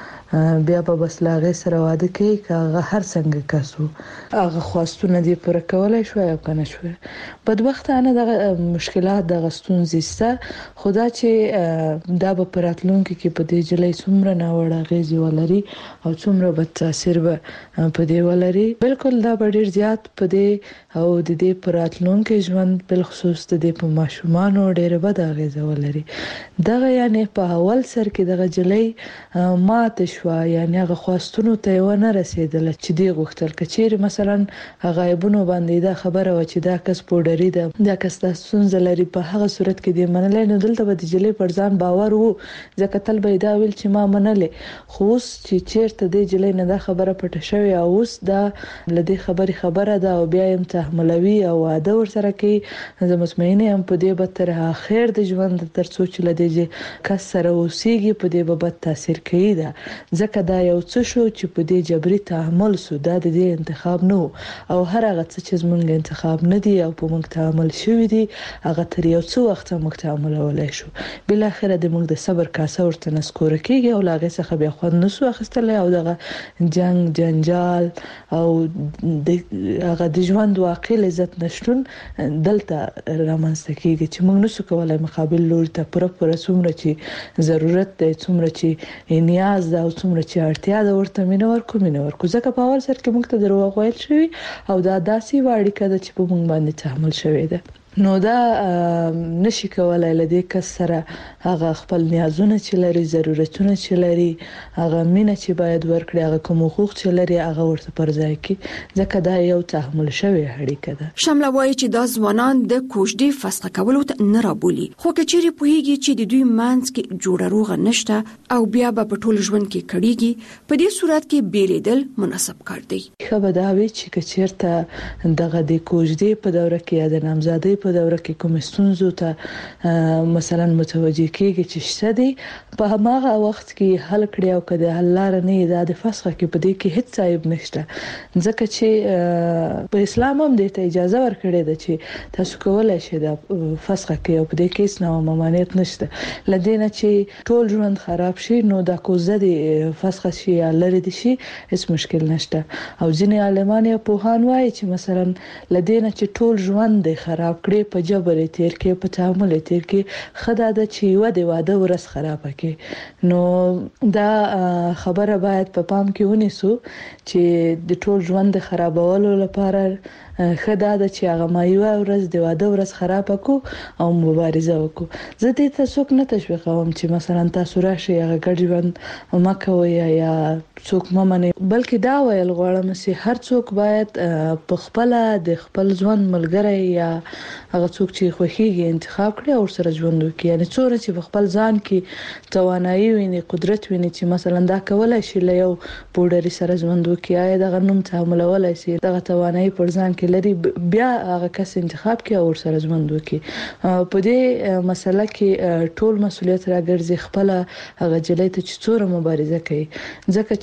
بیا په بسلاغه سره واده کوي کاغه هر څنګه کسو هغه خواستونه دي پر کولای شو یا کنه شو بدبختانه د مشکلات د غستون زیسته خدا چې دا په پراتلونکو کې په دې جلې څومره نه وړه غیزي ولري او څومره بد تاثیر به په دې ولري بالکل دا ډیر زیات په دې او د دې پراتلونکو ژوند بل خصوص د دې په ماشومان ډیر بد غیزه ولري دغه یعنی په اول سر کې دغه جلې ماته شو یعنی هغه خواستونو ته ونه رسیدل چې دی غوښتل کچېر مثلا هغه ایبونو باندې دا خبره و چې دا کس پوډری ده دا کس تاسو زلري په هغه صورت کې دی منلې نو دلته به د جلې پر ځان باور وو ځکه تل به دا ویل چې ما منلې خو چې چیرته دی جلې نه دا خبره پټه شوی او اوس دا لدی خبره ده او بیا هم تحملوي او واده ور سره کوي زه مطمئنه یم په دې به تر اخر د ژوند تر څو چې لدی کس سره اوسېږي په دې به بد تاثیر کوي دا ځکه دا یو څه شو چې په دې جبري تعامل سو دا د دې انتخاب نه او هر هغه څه چې زمونږ انتخاب نه دی او په موږ تعامل شوی دی هغه تر یو څو وخت موږ تعامل ولای شو بل اخر د موږ د صبر کاسه ورته نسکور کیږي او لاغه څخه بیا خو نسو اخستل او دغه جنجال او هغه د ژوند واقع لذت نشټون دلته رامنځته کیږي چې موږ نسو کولای مقابل لور ته پر څومره چې ضرورت دی څومره چې نیاز دا او څومره چې اړتیا ده ورته مینه ورکو ځکه په اول سر کې موږ ته دروغ ویل شوی او دا داسې واړی کده چې په موږ باندې تحمل شوی ده نو دا نشي کولای لدی کس سره هغه خپل نیازونه چې لري ضرورتونه چې لري هغه مینه چې باید ورکړي هغه کوم حقوق چې لري هغه ورته پر ځای کې ځکه دا یو تحمل شوی اړیکه ده شامله وایي چې دا ځوانان د کوژدي فسخ کولو ته نه رابولي خو کچېری پوهیږي چې د دوی مانس کې جوړه روغه نشته او بیا په ټول ژوند کې کړيږي په دې صورت کې بیلیدل مناسب کار دی خبر دا وی چې کچېرته دغه د کوژدي په دوره کې د نامزادۍ په دوره کې کوم ستونزو ته مثلا متوجه کېږي چې شته دي په هغه وخت کې حل کړی او کده حل لار نه د فسخ کې په دې کې هیڅ عیب نشته ځکه چې په اسلام هم د اجازه ورکړې ده چې تاسو کولای شئ د فسخ کې او په دې کې څه نو ممانعت نشته لدینه چې ټول ژوند خراب شي نو د کوزه د فسخ شي یا لری دي شي هیڅ مشکل نشته او ځینې عالمان یا پوهان وایي چې مثلا لدینه چې ټول ژوند خراب کړي په جبر تیر کې په تعامل تیر کې خدای د چې واده ورس خراب کړي نو دا خبره باید په پام کې ونیسو چې د ټول ژوند خرابولو لپاره خدا د چې هغه مایو ورځ د واده ورځ خراب کو او مبارزه وکړو. زه دې ته څوک نه تشویقوم چې مثلا تاسو راشي هغه ګډ مکوي یا څوک ممنه، بلکې دا ویل غواړم چې هر څوک باید په خپل د خپل ژوند ملګری یا هغه څوک چې خوښیږي انتخاب کړي او سره ژوند وکړي. یعنی څوره چې په خپل ځان کې توانایي ویني، قدرت ویني چې مثلا دا کولای شي له یو پوډری سره ژوند وکړي، آیا دا غنوم تعاملولای شي، دا توانایي پر ځان کې لري، بیا هغه کس انتخاب کړي او سره ژوند وکړي. په دې مسله کې ټول مسولیت راګرځي خپل هغه جلای ته چې څوره مبارزه کوي. ځکه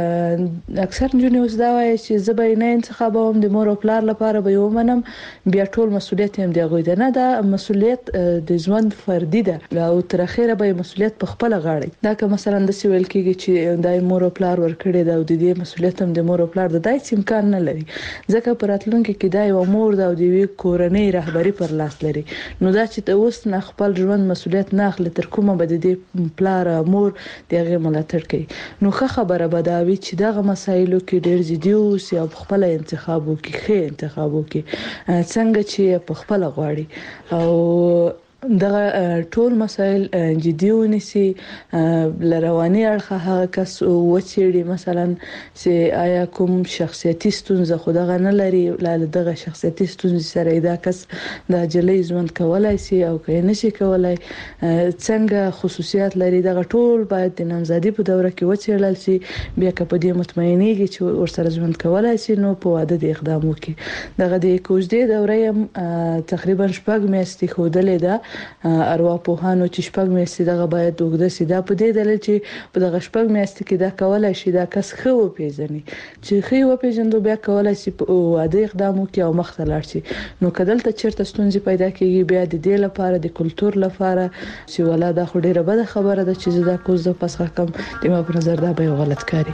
چې اکثر جنونی اوس دا وایي چې زه به نه انتخابوم د مور او پلار لپاره به ومنم، بیا ټول مسولیت هم دی غوډه نه، دا مسولیت د ژوند فردي ده او تر اخره به مسولیت په خپل غاړه. دا که مثلا د سویل کېږي چې دای مور او پلار ورکړي دا او د دې مسولیت هم د مور او پلار د دای امکان نه لري، ځکه پر راتلونکي کې دای او مور دا د وی کورنۍ رهبری پر لاس لري. نو دا چې ته اوس نه خپل ژوند مسولیت نه اخلي تر کومه به د دې پلار مور دغه ملاتړ کوي. نو خبره به دا وي چې دغه مسایلو کې ډېر جدي اوسئ او خپل انتخاب وکړئ، ښه انتخاب وکړئ څنګه چې په خپل غواړي او دغه ټول مسایل جدي ونیسي. لرواني اړخه هغه کس وچېړي مثلا چې آیا کوم شخصیتي ستونزه خو دغه نه لري، دغه شخصیتي ستونزه سره دا کس د جلې ژوند کولای شي او که نشي کولای، څنګه خصوصیات لري، دغه ټول باید د نامزادي په دوره کې وچېړل شي. بیا که په دې مطمئنېږي چې ورسره ژوند کولای شي نو په واده د اقدام وکړي. دغه د کوژدې دوره تقریبا 6 میاشتې ښودلې ده ارواپوهانو چې 6 میاشتې دغه باید وګړه سي. دا په دې دلیل چې په دغه 6 میاشتې کې دا کولای شي دا کس خو پیژني، چې خو پیژندو بیا کولای شي په واده اقدام وکړي او مخ ته لاړ شي. نو کدل ته چیرته ستونزې پیدا کیږي بیا د دې لپاره د کلچر لپاره چې ولاده خو ډیره بده خبره ده چې دا کوز د پسخه کم د ما په نظر دا به غلط کاری.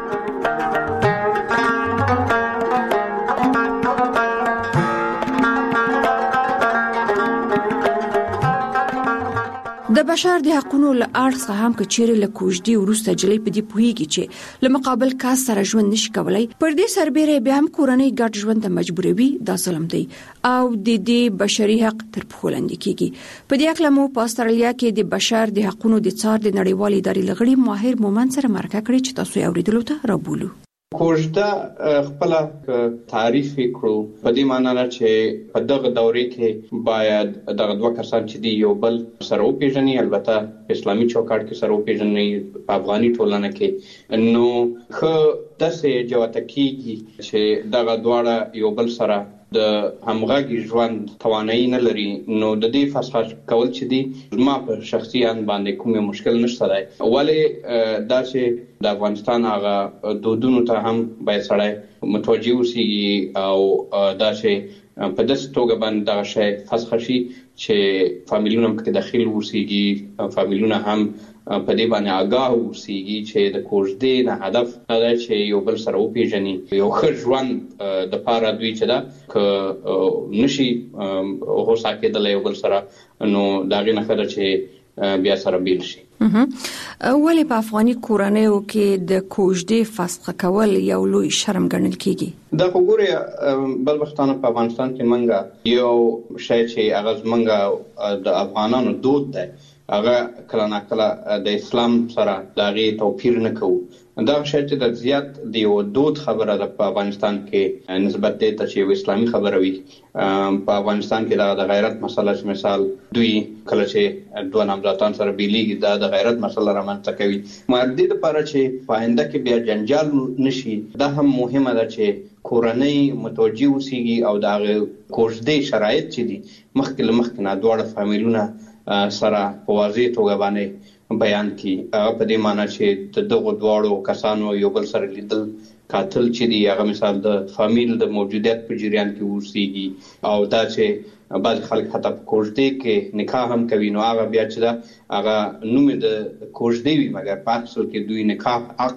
د بشر د حقوقو له اړخه هم کچېره له کوژدي ورسته جلې په دې پوهیږي چې له مقابل کاس سره ژوند نشي کولای، پر دې سربېره بیا هم کورنۍ ګډ ژوند ته مجبوروي. دا ظلم دی او د دې بشري حق تر پښو لاندې کیږي. په دې اړه مو په استرالیا کې د بشر د حقوقو د څار د نړیوالې ادارې لغړي ماهر مومن سره مرکه کړې چې تاسو یې اوریدلو ته رابولو. کوژده خپل تعریف کړو په دې معنی نه چې په دغه دورې کې باید دغه دوه کسان چې دی یو بل سره وپیژني، البته په اسلامي چوکاټ کې سره وپیژني، په افغاني ټولنه کې نو خو داسې جوته کیږي چې دغه دواړه یو بل سره د همغږي ژوند توانایي نه لري. نو د دې فسخ کول چې دی ما په شخصیان باندې کومه مشکل نشته دی، ولی دا چې د افغانستان هغه دودونو ته هم باید سړی متوجه اوسي او دا چې په داسې توګه باندې دا شی فسخ شي چې فامیلونه هم پکې داخل اوسيږي، فامیلونه هم په دې باندې آگاه اوسيږي چې د کوژدې نه هدف دا چې یو بل سره وپیژني، یو ښه ژوند د پاره دوی چې دا ک نشي هوسا کېدل یو بل سره، نو دا غي نه خبره چې بیا سره بیل شي. ولې په افغاني کورنیو کې د کوژدې فسخ کول یو لوی شرم ګڼل کیږي؟ دا وګوره بل وختانه په افغانستان کې منګه یو شی چې هغه منګه د افغانانو دود دی، هغه کله نه کله د اسلام سره دغه توپیر نه کوي. دا شی چې د زیات د یو دود خبره ده په افغانستان کې نسبت ته چې یو اسلامي خبره وي. په افغانستان کې د غیرت مسله مثال دوی کله چې دوه نامزادان سره بیلیږي دا د غیرت مسله رامنځته کوي. مردي لپاره چې پاینده کې بیا جنجال نشي، دا هم مهمه ده چې کورنۍ متوجه اوسيږي او د کوژدې شرایط چې دي مخکې نه دواړه فامیلونه سره په واضح توګه باندې بیان کی. په دې معنی چې دغه دواړو کسانو یو بل سره لیدل قاتل چې دی هغه مثال د فامیل د موجودیت په جریان کې اوسيږي او دا چې بعض خلک حتی په کوژدې کې نکاح هم کوي، نو هغه بیا چې دا هغه نوم د کوژدې وي مګر په اصل کې دوی نکاح عقد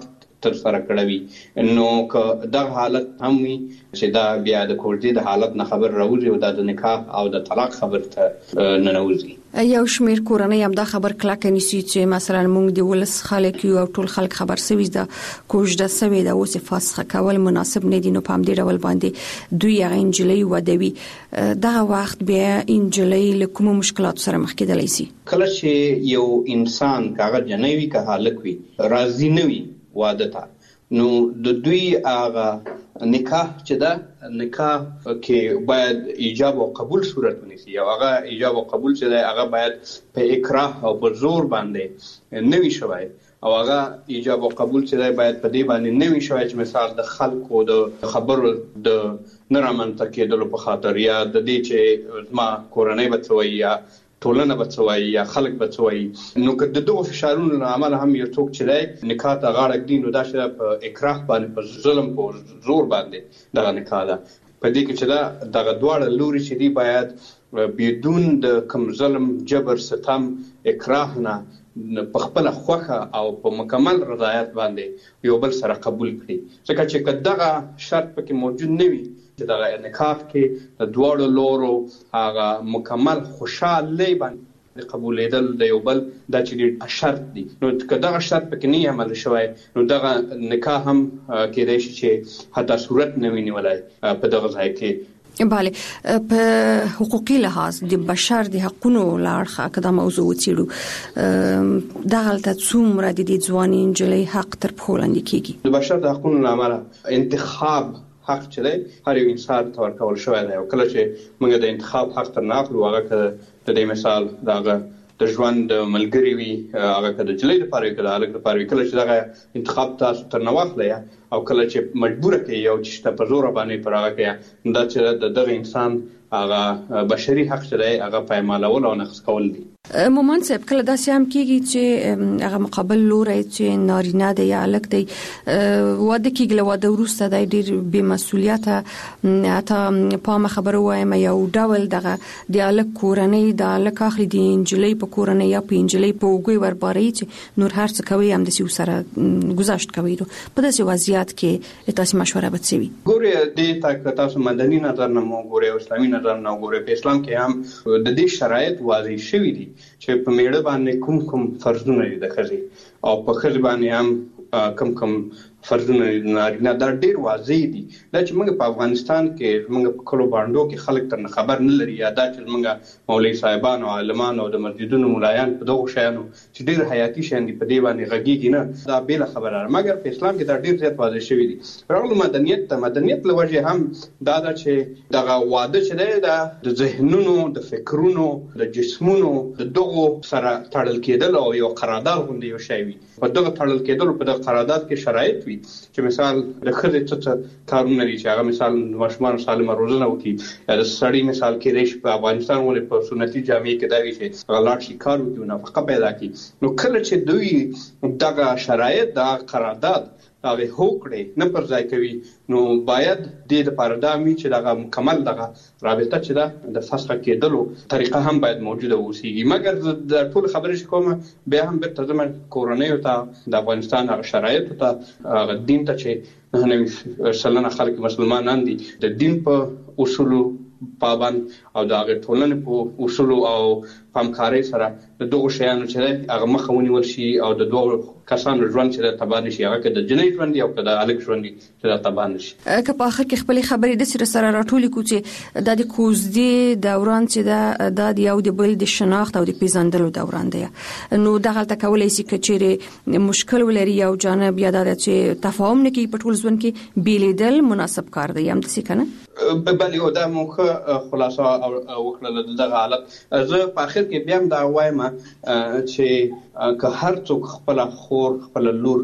تر سره کړوي نو که دغه حالت هم وي چې دا بیا د کوژدې د حالت نه خبر راوځي او د نکاح او د طلاق خبر ته ننوځي. یو شمیر کورنۍ هم دا خبر کلک نیسي چې مثلا موږ د ولس خلک یو ټول خلک خبر سوي دا کوژده سوي دا اوس فسخ کول مناسب نه دي نو په دې ډول باندې دوی انجلۍ ودوي دغه وخت بیا انجلۍ له کوم مشکلات سره مخ کېدلی شي. کله چې یو انسان کاغه جنوي که حالک وي راضي نه وي واده ته نو د دوی هغه نکاح چې دا نکاح کې باید ایجاب او قبول صورت ونیسي او هغه ایجاب او قبول چې دا هغه باید په اکراه او په زور باندې نه وي شوی او هغه ایجاب او قبول چې دا باید په دې باندې نه وي شوی چې مثال د خلکو د خبرو د نرامنته کېدلو په خاطر یا د دې چې ما کورنۍ بچوي یا ټولنه بچوي یا خلک بچوي نو که د دوه فشارونو عمل هم یو څوک چې نکاح ته غاړه ږدي نو دا چې په اکراه باندې په ظلم په زور باندې دغه نکاح ده په دې کې چې دا دغه دواړه لوري چې دی باید بدون د کم ظلم جبر ستم اکراه نه په خپل خوخه او په مکمل رضایت باندې یو بل سره قبول کړي ځکه چې دغه شرط پکې موجود نه وي چې دغه نکاح کې د دواړو لورو هغه مکمل خوشاله باندې قبولېدل د یو بل دا چې شرط دی نو که دغه شرط پکې نه عمل شوی نو دغه نکاح هم کېدای شي چې حتی صورت نه وي نیولای په دغه ځای کې. بله په حقوقي لحاظ د بشر د حقونو لارخه کدا موضوع وڅېړو دا حالت څومره د دې ځواني انجلۍ حق تر پښو لاندې کیږي. د بشر د حقونو لامل انتخاب حق چې دی هر یو انسان ته ورکول شوی دی او کله چې موږ د انتخاب حق تر نه اخلو هغه که د دې مثال دغه د ژوند ملګری وي هغه که د جلۍ لپاره وي که د هلک لپاره وي کله چې دغه انتخاب تاسو تر نه واخلئ او کله چې مجبوره کوي او چې په زوره باندې پر هغه کوي دا چې د دغه انسان هغه بشري حق چې دی هغه پایمالول او نقض کول دي. مومن صاحب کله داسې هم کېږي چې هغه مقابل لوري چې نارینه دی یا هلک دی واده کېږي له واده وروسته دی ډېر بې مسؤلیته حتی پامه خبره وایم یو ډول دغه د هلک کورنۍ د هلک اخلي د نجلۍ په کورنۍ یا په نجلۍ په اوږو ورباروي چې نور هر څه کوي همداسې ورسره ګذشت کوي په داسې وضعیت کې تاسو مشوره به څه وي؟ ګورئ دې ته تاسو مدني نظر نه ګورئ او اسلامي نظر نه ګورئ په اسلام کې هم د دې شرایط واضح شوي دي چې په میړه باندې کوم فرضونه دي د ښځې او په ښځې باندې هم کوم فرضونه نارینه دا ډېر واضح دي دا چې موږ په افغانستان کې موږ په کلو باندو کې خلک تر خبر نه لري یا دا چې موږ مولوي صاحبان او عالمان او د مسجدونو مولایان په دغه شیانو چې ډېر حیاتي شیان دي په دې باندې غږیږي نه دا بیل خبره مګر په اسلام کې دا ډېر زیات واضح شوی دي. راغلو مدنیت له وجه هم دا چې دغه واده چې دی دا د ذهنونو د فکرونو د جسمونو د دغه سره تړل کېدل او یو قرارداد غوندي یو شی وي په دغه تړل کېدل په دغه قرارداد کې شرایط وي چې مثال د ښځې څه کارونه دي چې هغه مثال د ماشومانو سالمه روزنه وکړي یا د سړي مثال کې ریش په افغانستان ولې په سنتي جامع کې دا وي چې هغه لاړ شي کار وکړي نفقه پیدا کړي نو کله چې دوی دغه شرایط د قرارداد هغه هوکړي نه پر ځای کوي نو باید د لپاره دا می چې دغه مکمل دغه رابطه چې دا د فسخ کېدلو طریقه هم باید موجوده ووسیږي مګر د ټول خبرې چې کومه بیا هم به ترجمه کورنۍ ته د افغانستان هغه شرایط ته هغه دین ته چې 90% خلک مسلمانان دي د دین په اصولو پابند او د هغه ټولنې په اصولو او همکارۍ سره د دغه شیانو چې هغه مخه ونیول شي او د دوه کسانو ژوند چې تباه نشي هغه د جنۍ ژوند او د هلک ژوند چې تباه نشي. که په اخر کې خپل خبرې د سره راټولې کو چې د کوزدې دوران چې د یو د بل د شناخت او د پیژندلو دوران دی نو دغه تکولای شي کچېره مشکل ولري او جانب یا د چې تفاهم نه کوي په ټول ژوند کې بیلیدل مناسب کار دی هم څه کنه بل یو د موخه خلاصه وکړه دغه حالت زه په اخر کې بیا دا وایم چې که هر څوک خپل خور خپل لور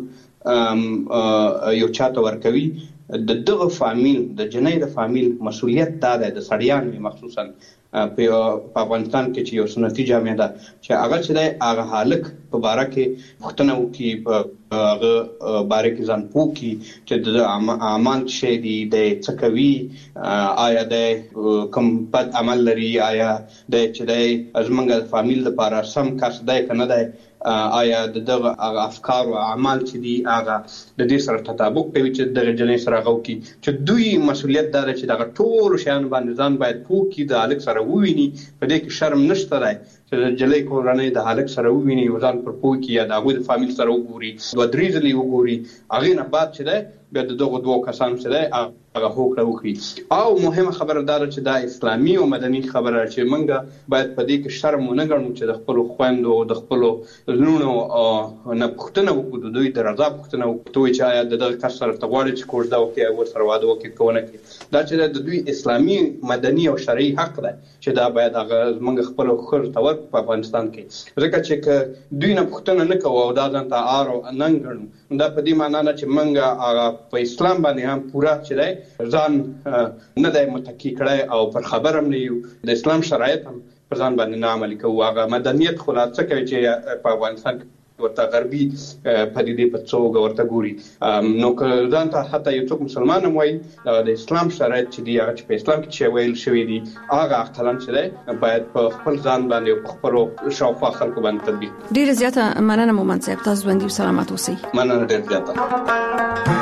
یو چاته ورکوي د دغه فامیل د جنۍ د فامیل مسولیت دا ده د سړیانو مخصوصا په افغانستان کې چې یو سنتي جامع ده چې هغه چې دی هغه حالک په باره کې پوښتنه وکړي، په هغه باره کې ځان پوه کړي چې د اعمال شی دي د څه کوي، آیا د کوم بد عمل لري، آیا د چې دی زموږ د فامیل لپاره سم کس دی که نه دی، آیا دغه افکار او اعمال چې دي هغه د دې سره تطابق کوي چې دغه جنې سره هغه وکړي. چې دوی مسؤلیت دا دی چې دغه ټولو شیانو باندې ځان باید پوه کړي، د هلک سره وویني، په دې کې شرم نشته دی چې د جلۍ کورنۍ د هلک سره وویني، ځان پر پوه کړي یا د هغوی د فامیل سره وګوري، 2-3 ځلې وګوري، هغې نه بعد چې دی بیا د دغو دوو کسانو چې دی هغه هوکړه وکړي. او مهمه خبره دا ده چې دا اسلامي او مدني خبره چې موږ باید په دې کې شرم ونه ګڼو چې د خپلو خویندو د خپلو لوڼو نه پوښتنه وکړو، د دوی د رضا پوښتنه وکړو چې آیا د دغه کس سره ته غواړې چې کوژده وکړي او ورسره واده وکړي که ونه کړي. دا چې د دوی اسلامي مدني او شرعي حق دی چې دا باید هغه زموږ خپلو ښځو ته ورکړو په افغانستان کې، ځکه چې که دوی نه پوښتنه نه کوو او دا ځان ته عار او ننګ ګڼو، دا په دې معنا نه چې موږ هغه په اسلام باندې هم پوره چې دی ځان نه دی متکی کړی او پر خبر هم نه یو، د اسلام شرایط هم پر ځان باندې نه عملي کوو. هغه مدنیت خو لا څه کوي چې په افغانستان کې ورته غربي پدیدې په څوګه ورته ګوري. نو که ځان ته حتی یو څوک مسلمان هم وایي د اسلام شرایط چې دي هغه چې په اسلام کې چې ویل شوي دي هغه عقلاً چې دی باید په خپل ځان باندې او په خپلو شاوخوا خلکو باندې تطبیق. ډېره زیاته مننه مومند صاحب، تاسو ژوندي او سلامت اوسئ. مننه ډېر زیاته.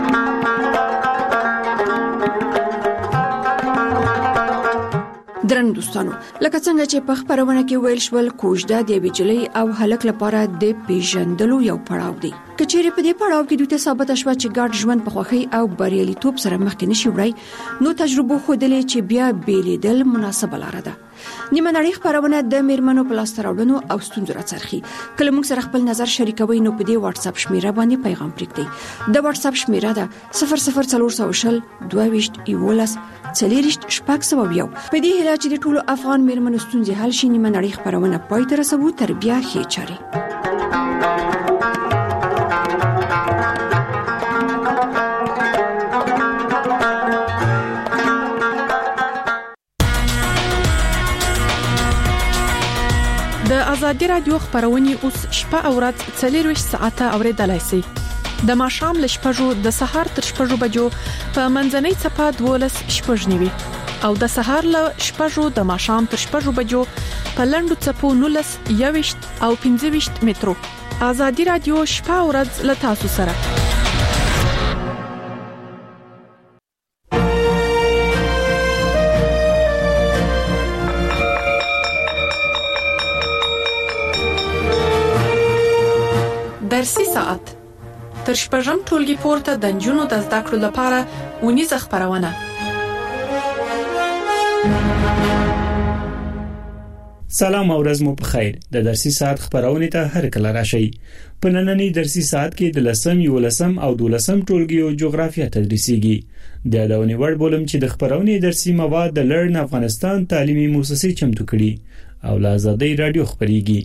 درنو دوستانو، لکه څنګه چې په خبرونه کې ویل شول، کوژده د بجلی او هلک لپاره د پیژندلو یو پړاو دی. کچېرې په دې پړاو کې دوی ته ثابت شوه چې ګډ ژوند په خوښۍ او بریالیتوب سره مخکې نشي وړای، نو تجربه ښودلې چې بیا بیلیدل مناسبه لاره ده. نیمه نړۍ خبرونه د میرمنو په لاس راوړنو او ستونزو راڅرخي. کله موږ سره خپل نظر شریکوي نو په دې واتس اپ شمیره باندې پیغام پرېږدئ. د واتس اپ شمیره ده 00420 22 11 40 شپږ. په دې هیله چې د ټولو افغان میرمنو ستونزې حل شي، نیمه نړۍ خبرونه پای ته رسوو تر بیا ښې چارې. د ازادي رادیو خبرونه اوس شپه او ورځ 24 ساعته اوریدلای شئ. د ماښام ل شپږو د سهار تر شپږو بجو په منځنۍ صفه 12 شپږنیوي او د سهار ل شپږو د ماښام تر شپږو بجو په لنډو صفو 19 21 او 25 مترو. ازادي رادیو شپه او ورځ ل تاسو سره. درسي ساعت تر شپږم ټولګي پورته د جنونو د زده کړو لپاره ونیزه خبرونه. سلام او ورځ مو په خیر. د درسي ساعت خبرونه ته هر کله راشي. په نننی درسي ساعت کې د 10 11 او 12 ټولګي او جغرافیه تدریسيږي. د یادونې وړ بولم چې د خبرونه درسي مواد د لرن افغانستان تعلیمي مؤسسې چمتو کړي او له آزادۍ رادیو خبريږي.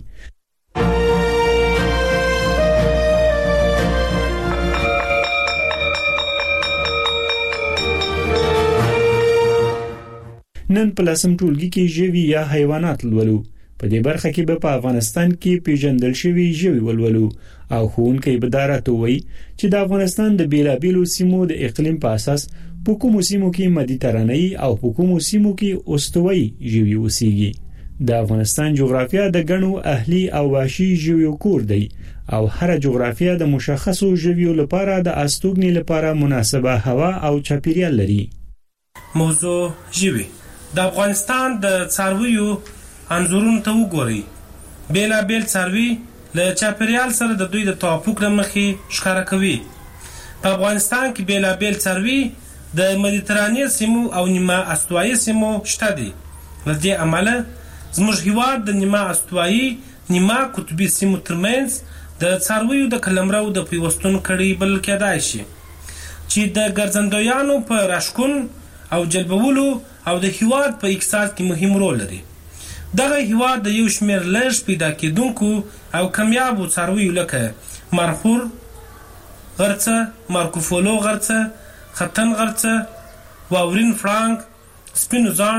نن په لسم ټولګي کې ژوي یا حیوانات لولو. په دې برخه کې په افغانستان کې پیژندل شوی ژوي ولولو او ښوونکي به دارته وي چې د افغانستان د بیلابیلو سیمو د اقلیم په اساس په کومو سیمو کې مدیترانه‌ای او په کومو سیمو کې استوایي ژوي اوسېږي. د افغانستان جغرافیه د غنو اهلي او وحشي ژویو کور دی او هر جغرافیه د مشخصو ژویو لپاره د استوګنې لپاره مناسبه هوا او چاپیریال لري. موضوع ژوي د افغانستان د څارویو انځورونو ته وګورئ. بیلا بیل څاروي له چاپیریال سره د دوی د توافق لمخې ښکارا کوي. په افغانستان کې بیلا بیل څاروي د مدیترانې سیمو او نیمه استوایي سیمو شته دي. لدې عمله زموږ هیواد د نیمه استوایي نیمه قطبي سیمو ترمنځ د څارویو د کلمرو د پیوستون کړي بل کېدای شي چې د ګرځندویانو په راشکون او جلبولو او د هیواد په اقتصاد کې مهم رول لري. دغه هیواد د یو شمېر لږ پیدا کېدونکو او کمیابو څارویو لکه مرخور غرڅه، مارکوفولو غرڅه، ختن غرڅه، واورین فرانک، سپینو زاڼو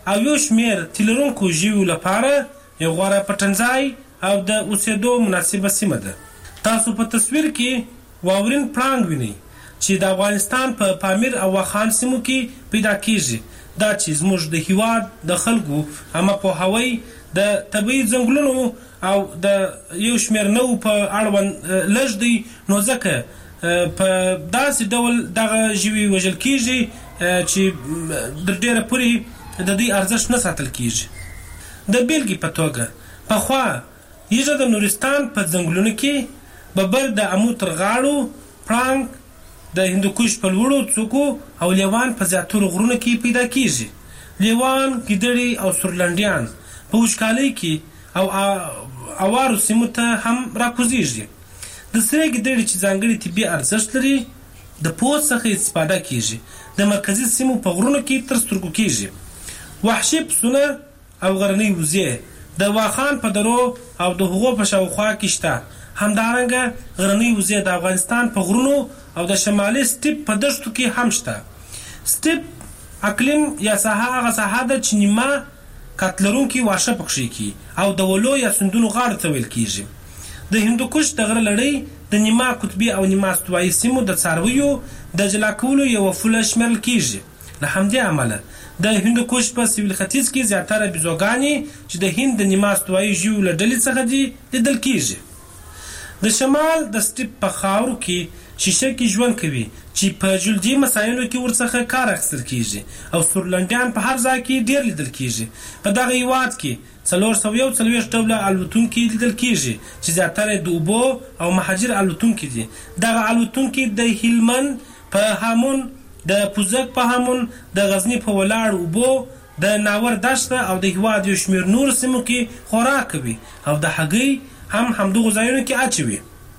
او یو شمیر تیلرونکو ژویو لپاره یو غوره پټنځای او د اوسېدو مناسبه سیمه ده. تاسو په تصویر کې واورین پړانګ وینئ چې د افغانستان په پامیر او واخان سیمو کې پیدا کیږي. دا چې زموږ د هیواد د خلکو اما پوهاوی د طبیعي ځنګلونو او د یو شمیر نوو په اړوند لږ دی، نو ځکه په داسې ډول دغه ژوي وژل کیږي چې د ډیره پورې د دوی ارزښت نه ساتل کیږي. د بیلګې په توګه پخوا یږه د نورستان په ځنګلونو کې ببر د امو تر غاړو، پړانګ د هندوکش په لوړو څوکو او لیوان په زیاترو غرونو کې پیدا کیږي. لیوان، ګیدړې او سورلنډیان په وچکالۍ کې او اوارو سیمو ته هم راکوزیږي. د سرې ګیدړې چې ځانګړي طبي ارزښت لري د پوست څخه استفاده کیږي. د مرکزي سیمو په غرونو کې تر سترګو کیږي. وحشي پسونه او غرنۍ وزې د واخان په درو او د هغو په شاوخوا کې شته. همدارنګه غرنۍ وزې د افغانستان په غرونو او د شمالي سټیپ په دښتو کې هم شته. سټیپ اقلیم یا ساحه هغه ساحه ده چې نیمه کتلرونکي واښه پکښې کی او د ولو یا سندونو غاړو ته ویل کیږي. د هندوکش د غره لړۍ د نیمه قطبي او نیمه استوایي سیمو د څارویو د جلا کولو یوه فوله شمیرل کیږي. له همدې امله د هندوکش په سویل ختیځ کې زیاتره بیزوګانې چې د هند د نیمه استوایي ژویو له ډلې څخه دي لیدل کیږي. د شمال د سټیپ په خاورو کې شیشکې ژوند کوي چې په جلدي مسایلو کې ورڅخه کار اخیستل کیږي او سورلنډیان په هر ځای کې ډیر لیدل کیږي. په دغه هیواد کې 441 ډوله الوتونکي لیدل کیږي چې زیاتره د اوبو او مهاجر الوتونکي دي. دغه الوتونکي د هلمند په هامون، د پوزک په هامون، د غزني په ولاړ اوبو، د ناور دشته او د هیواد یو شمیر نور سیمو کې خوراک کوي او د هګۍ هم همدغو ځایونو کې اچوي.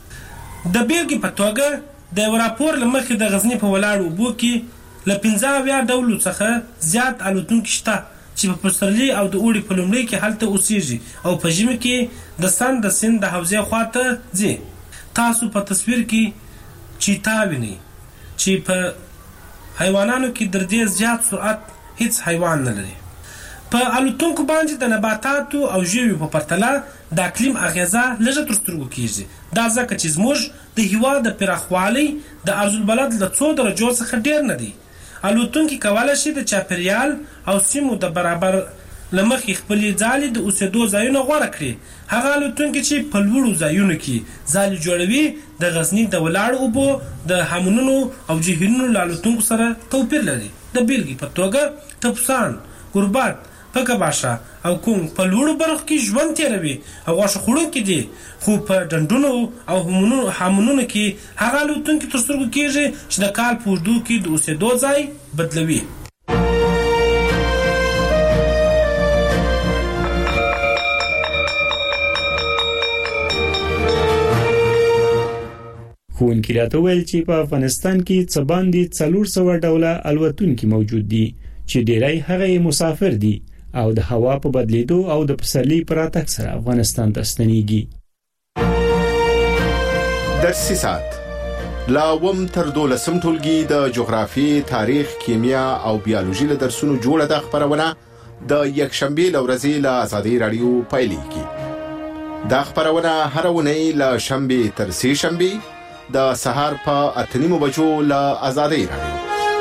د بیلګې په توګه د یو راپور له مخې د غزني په ولاړ اوبو کې له 15 ډولو څخه زیات الوتونکي شته چې په پسرلي او د اوړي په لومړي کې هلته اوسېږي او په ژمي کې د سند د حوزې خواته ځي. تاسو په تصویر کې چیتا وینئ چې په حیوانانو کې در دې زیات سرعت هیڅ حیوان نه لري. په الوتونکو باندې د نباتاتو او ژویو په پرتله د اقلیم اغیزه لږه تر سترګو کیږي. دا ځکه چې زموږ د هیواد د پراخوالي د عرض البلد له 2 درجو څخه ډیر نه دی. الوتونکي کولی شي د چاپیریال او سیمو د برابر له مخې خپلې ځالې د اوسېدو ځایونه غوره کړي. هغه الوتونکي چې په لوړو ځایونو کې ځالې جوړوي د غزني د ولاړو اوبو د هامونونو او جهیلونو له الوتونکو سره توپیر لري. د بیلګې په توګه ټپوسان، ګوربت، پکه باشه او کوم په لوړو برخو کې ژوند تیروي او غوښه خوړونکي دي، خو په ډنډونو او هامونونو کې هغه الوتونکي تر سترګو کیږي چې د کال په اوږدو کې د اوسېدو ځای بدلوي. ښوونکي راته ویل چې په افغانستان کې څه باندې 400 ډوله الوتونکي موجود دي چې ډیری هغه مسافر دي او د هوا په بدلیدو او د پسرلي پر راتګ سره افغانستان ته ستنېږي. دسیسات لا وم تر 12 ټولګي د جغرافي، تاریخ، کیمیا او بیولوژي له درسونو جوړه د خبرونه د یکشنبه لورځي له آزادي رادیو پایلیږي. دا خبرونه هر ونې له شنبه تر سه شنبه د سهار په 8:30 بجو له آزادي رادیو.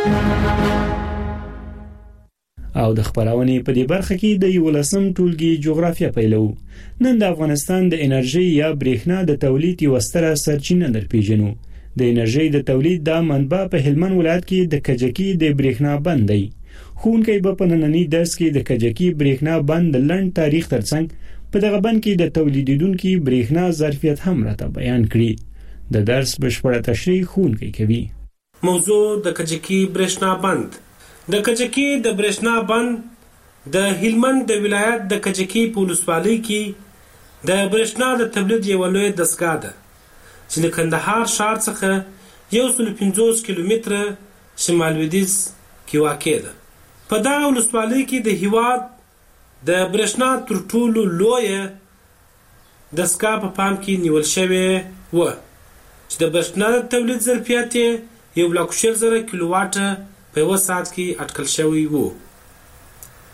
او د خبرونه په دې برخه کې د 11م ټولګي جغرافیه پیلو. نن د افغانستان د انرژي یا برېښنا د تولید یو ستره سرچینه درپیژنو. د انرژي د تولید د منبع په هلمند ولایت کې د کجکی د برېښنا بند دی. ښوونکي په نننی درس کې د کجکی برېښنا بند لړن تاریخ ترڅنګ په دغه بند کې د تولیدونکو برېښنا ظرفیت هم راته بیان کړي. د درس بشپړه تشریح ښوونکي کوي. موضوع د کجکی برېښنا بند. د کجکی د برېښنا بند د هلمند د ولایت د کجکی په ولسوالۍ کې د برېښنا د تولید یو لوی دستګاه ده چې د کندهار ښار څخه 150 کیلومتره شمال لویدیځ کې واقع ده. په دا ولسوالۍ کې د هیواد د برېښنا تر ټولو لویه دستګاه په پام کې نیول شوې و چې د برېښنا د تولید ظرفیت 1,40,000 کیلوواټه په یو ساعت کې اټکل شوی وو.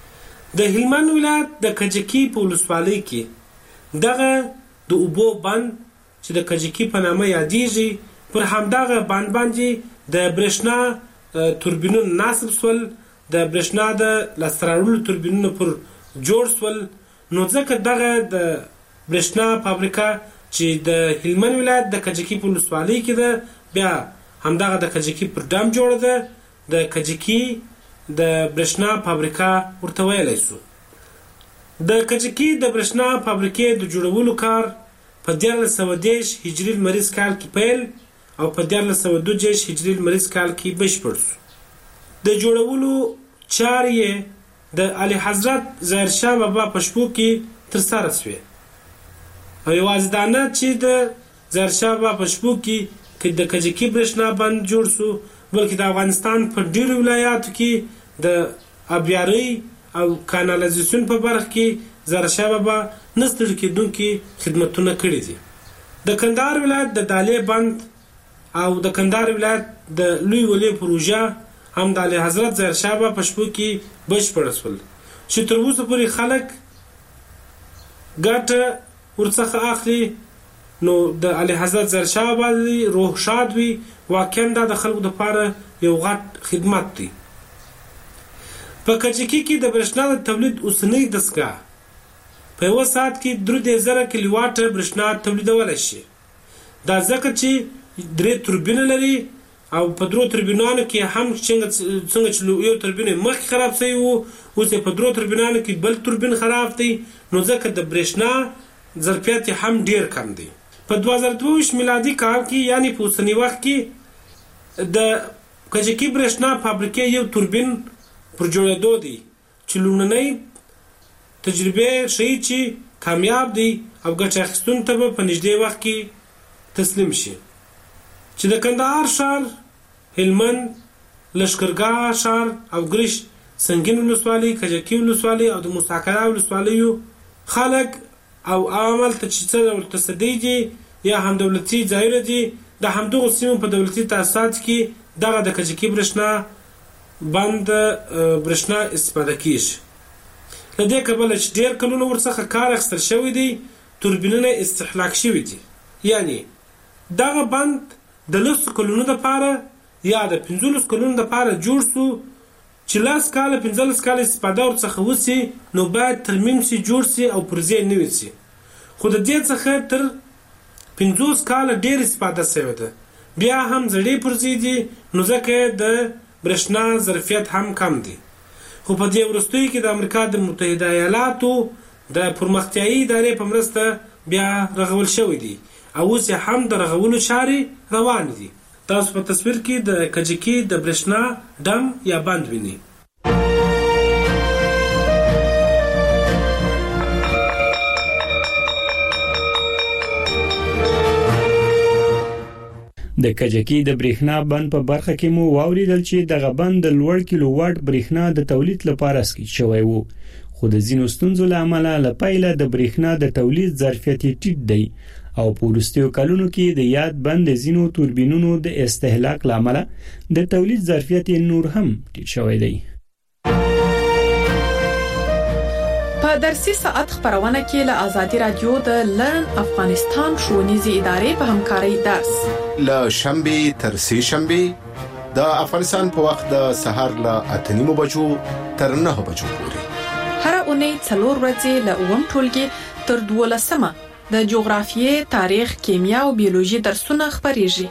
د هلمند ولایت د کجکی په ولسوالۍ کې دغه د اوبو بند چې د کجکی په نامه یادېږي پر همدغه بند باندې د برېښنا توربینونه نصب سول، د برېښنا د لاسته راوړلو توربینونه پر جوړ سول. نو ځکه دغه د برېښنا فابریکه چې د هلمند ولایت د کجکی په ولسوالۍ کې ده، بیا همدغه د کجکی پر ډام جوړه ده، د کجکی د برېښنا فابریکه ورته ویلی شو. د کجکی د برېښنا فابریکې د جوړولو کار په 1310 هجري لمریز کال کې پیل او په 1332 هجري لمریز کال کې بشپړ شو. د جوړولو چارې د اعلی حضرت ظاهر شاه بابا په شپو کې ترسره شوې او یوازې دا نه چې د ظاهر شاه بابا په شپو کې د کجکی برېښنا بند جوړ شو، بلکې د افغانستان په ډېرو ولایاتو کې د آبیارۍ او کانالیزاسیون په برخه کې ظاهر شاه بابا نه ستړي کېدونکي خدمتونه کړي دي. د کندهار ولایت د دالې بند او د کندهار ولایت د لوی ولې پروژه هم د اعلی حضرت ظاهر شاه بابا په شپو کې بشپړ شول چې تر اوسه پورې خلک ګټه ورڅخه اخلي. نو د اعلی حضرت ظاهر شاه بابا روح شاد وي، واقعا دا د خلکو لپاره یو غټ خدمت دی. په کجکی کې د برېښنا د تولید اوسنۍ دستګاه په یو ساعت کې 3000 کیلو واټ برېښنا تولیدولی شي. دا ځکه چې 3 توربینه لري او په 3 توربینانو کې هم څنګه چې یو توربین مخکې خراب شوی و، اوس په 3 توربینانو کې بل توربین خراب دی، نو ځکه د برېښنا ظرفیت هم ډیر کم دی. په 2022 میلادي کال کې یعنی په اوسنی وخت کې د کجکی برېښنا فابریکې یو توربین پر جوړېدو دی چې لومړنۍ تجربه ښیي چې کامیاب دی او ګټه اخیستونکو ته به په نږدې وخت کې تسلیم شي. چې د کندهار ښار، هلمند، لښکرګاه ښار او ګرش سنگین ولسوالۍ، کجکی ولسوالۍ او د موسی قلعه ولسوالیو خلک او عامل ته چې څه ډول تصدي دي یا هم دولتي ځایونه دي، د همدغو سیمو په دولتي تاسیسات کې دغه د کجکی برېښنا بند برېښنا استفاده کیږي. له دې کبله چې ډېر کلونه ورڅخه کار اخیستل شوی دی، توربینونه استهلاک شوي دي. یعنی دغه بند د 10 کلونو دپاره یا د 15 کلونو دپاره جوړ شو چې 10 کاله 15 کاله استفاده ورڅخه وسي، نو باید ترمیم شي، جوړ شي او پرزې نوي شي. خو د دې څخه تر 50 کاله ډېر استفاده شوې ده، بیا هم زړې پرزې دي، نو ځکه د برېښنا ظرفیت هم کم دی. خو په دې وروستیو کې د امریکا د متحده ایالاتو د پرمختیایي ادارې په مرسته بیا رغول شوی دی او اوس هم د رغولو چارې روان دي. تاسو په تصویر کې د کجکی د برېښنا ډم یا بند وینئ. د کجکی د برېښنا بند په برخه کې مو واوریدل چې دغه بند د لوړ کیلو واټ برېښنا د تولید لپاره اسکی شوی وو، خو د ځینو ستونزو له امله لپاره د برېښنا د تولید ظرفیت ټیټ دی او په وروستیو کلونو کې د یاد بند زینو توربینونو د استهلاک لامل د تولید ظرفیت نور هم ټیټ شوی دی. په درسي ساعت خبرونه کې له آزادي رادیو د لرن افغانستان ښوونیزې ادارې په همکارۍ درس له شنبه تر سه شنبه د افغانستان په وخت د سهار له 8:30 بجو تر 9 بجو پورې هر اونۍ 4 ورځې له اوم ټولګي تر 12مه د جغرافیې، تاریخ، کیمیا او بیولوژي درسونه خبريږي.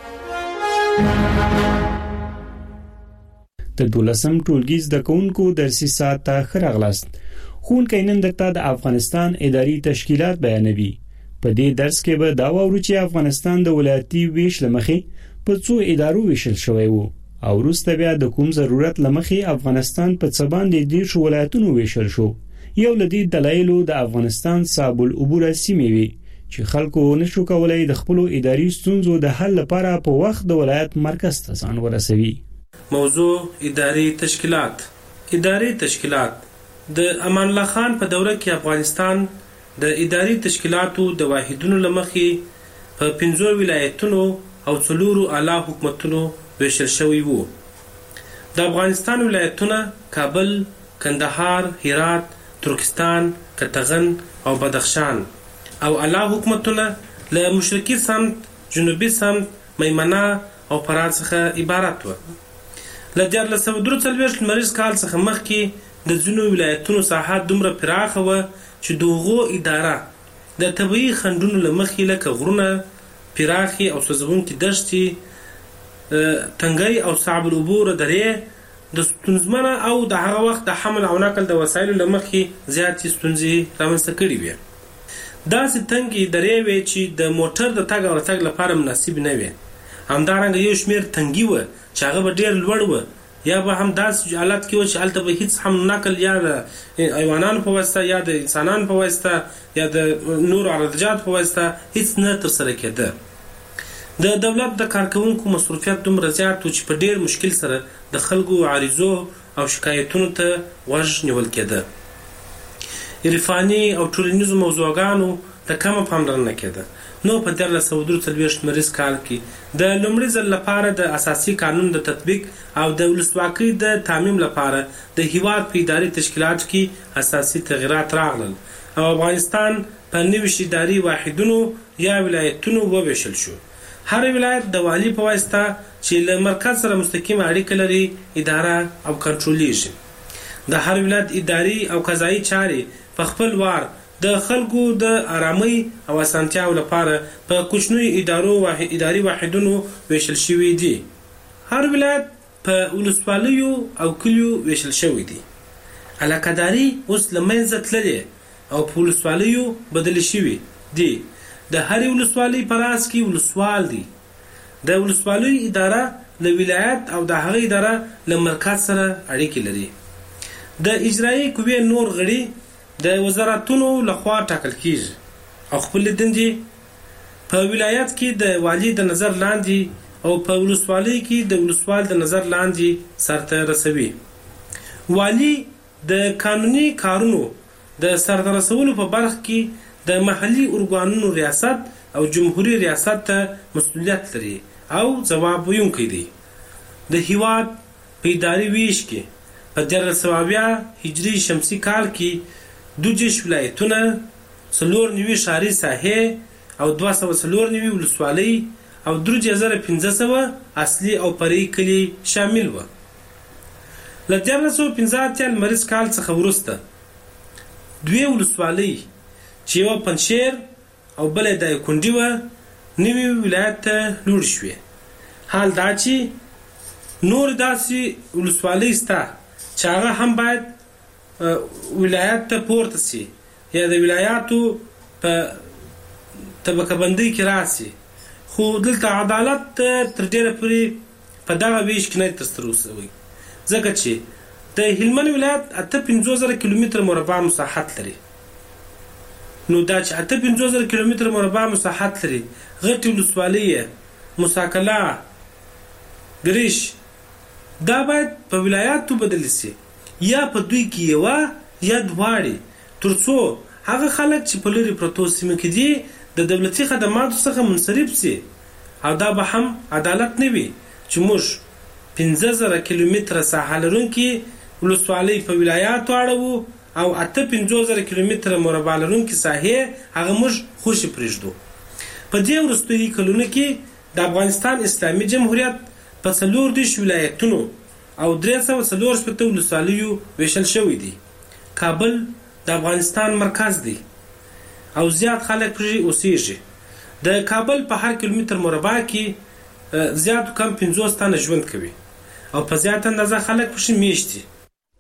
د 12م ټولګي زده کوونکو درسي ساعت ته خراغلاست. خونکې نن درته د افغانستان اداري تشکیلات بیانوي. په دې درس کې به دا وورو چې افغانستان د ولایتي ویش لمخې په څو ادارو ویشل شوی وو او وروسته بیا د کوم ضرورت لمخې افغانستان په څه باندې د شو ولایتونو ویشل شو. یو لدی دلایلو د افغانستان صاحب العبور سیمې وی چې خلکو نشو کولای د خپل اداري ستونزو د حل لپاره په وخت د ولایت مرکز ته ځان ورسوي. موضوع اداري تشکیلات. اداري تشکیلات د امان الله خان په دوره کې افغانستان د اداري تشکیلاتو د واحدونو لمخې په 15 ولایتونو او 4 اعلی حکومتونو ویشل شوی وو. د افغانستان ولایتونه کابل، کندهار، هرات ترکستان، کتغن او بدخشان او الله حکومتونه له مشرقي سمت، جنوبي سمت، میمنه او فرات څخه عبارت و. له 1443 لمریز کال څخه مخکې د ځینو ولایتونو ساحات دومره پراخه و چې دغه اداره د طبيعي خنډونو لمخې لکه غرونه، پراخي او سوځونکي دښتې، تنګي او صعب العبور درې د ستونزمنه او د هغه وخت د حمل او نقل د وسایلو لمخې زیاتې ستونزې رامنځته کړې وې. داسې تنګي درې وې چې د موټر د تګ او راتګ لپاره مناسب نه وې. همدارنګه یو شمېر تنګي و چې هغه به ډېر لوړ و، یا به هم داسې حالت کې و چې هلته به هیڅ هم نقل یا د حیوانانو په واسطه یا د انسانانو په واسطه یا د نورو عرضجات په واسطه هیڅ نه ترسره کېده. د دولت د کارکونکو مصروفیت دومره زیات و چې په ډېر مشکل سره د خلکو عریضو او شکایتونو ته غوږ نیول کېده. عرفاني او ټولنیزو موضوعګانو ته کمه پاملرنه کېده. نو په 1443 لمریز کال کې د لومړي ځل لپاره د اساسي قانون د تطبیق او د ولسواکۍ د تامین لپاره د هیواد په اداري تشکیلات کې اساسي تغیرات راغلل او افغانستان په نوي اداري واحدونو یا ولایتونو وویشل شو. هر ولایت د والی په واسطه چې له مرکز سره مستقیم اړیکه لري اداره او کنټرولېږي. د هر ولایت اداري او قضایي چارې په خپل وار د خلکو د آرامۍ او اسانتیاو لپاره په کوچنیو اداري واحدونو ویشل شوي دي. هر ولایت په ولسوالیو او کلیو ویشل شوی دی. علاقه‌داري اوس له منځه تللې او په ولسوالیو بدل شوي دي. د هرې ولسوالۍ په راس کې ولسوال دی. د ولسوالۍ اداره له ولایت او د هغې اداره له مرکز سره اړیکې لري. د اجرایي قوې نور غړي د وزارتونو لخوا ټاکل کیږي او خپل دندې په ولایت کې د والی د نظر لاندې او په ولسوالۍ کې د ولسوال د نظر لاندې سرته رسوي. والی د قانوني کارونو د سرته رسولو په برخه کې د محلي ارګانونو ریاست او جمهوریت ریاست ته مسؤلیت لري او ځواب ویونکی دی. د هیواد په اداري ویش کې په 1400 هجري شمسي کال کې 22 ولایتونه، 94 ښاري ساحې او 294 ولسوالۍ او 3500 اصلي او فرعي کلي شامل و. له 1415 لمریز کال څخه وروسته دوی ولسوالۍ چې یو پنشیر او بل د کندي و نوی ولایت ته لوړ شوې. حال دا چې نور داسې ولسوالۍ سته چې هغه هم باید ولایت ته پورته سي یا د ولایاتو په طبقه بندۍ کې راسي، خو دلته عدالت تر ډیره پورې په دغه ویش کې نه ترسره شوی، ځکه چې د هلمند ولایت 58,000 کیلومتر مربع مساحت لري. نو دا چې 58,000 کیلومتر مربع مساحت لري، غټي ولسوالۍ مساکله، ګریش، دا باید په ولایاتو بدل شي یا په دوی کې یو یا دواړي، ترڅو هغه خلک چې په لري پروتو سیمه کې دي د دولتي خدماتو څخه منصرف شي. او دا به هم عدالت نه وي چې موږ 15,000 کیلومتر ساحه لرونکي ولسوالۍ په ولایاتو اړوو او 58,000 کیلومتر مربع لرونکي ساحې هغه موږ خوشي پرېږدو. په دې وروستیو کلونو کې د افغانستان اسلامي جمهوریت په 40 ولایتونو او 340 ولسوالیو ویشل شوی دی. کابل د افغانستان مرکز دی او زیات خلک پرې اوسېږي. د کابل په هر کیلومتر مربع کې زیات کم 50 تنه ژوند کوي او په زیات اندازه خلک پرې میشت دي.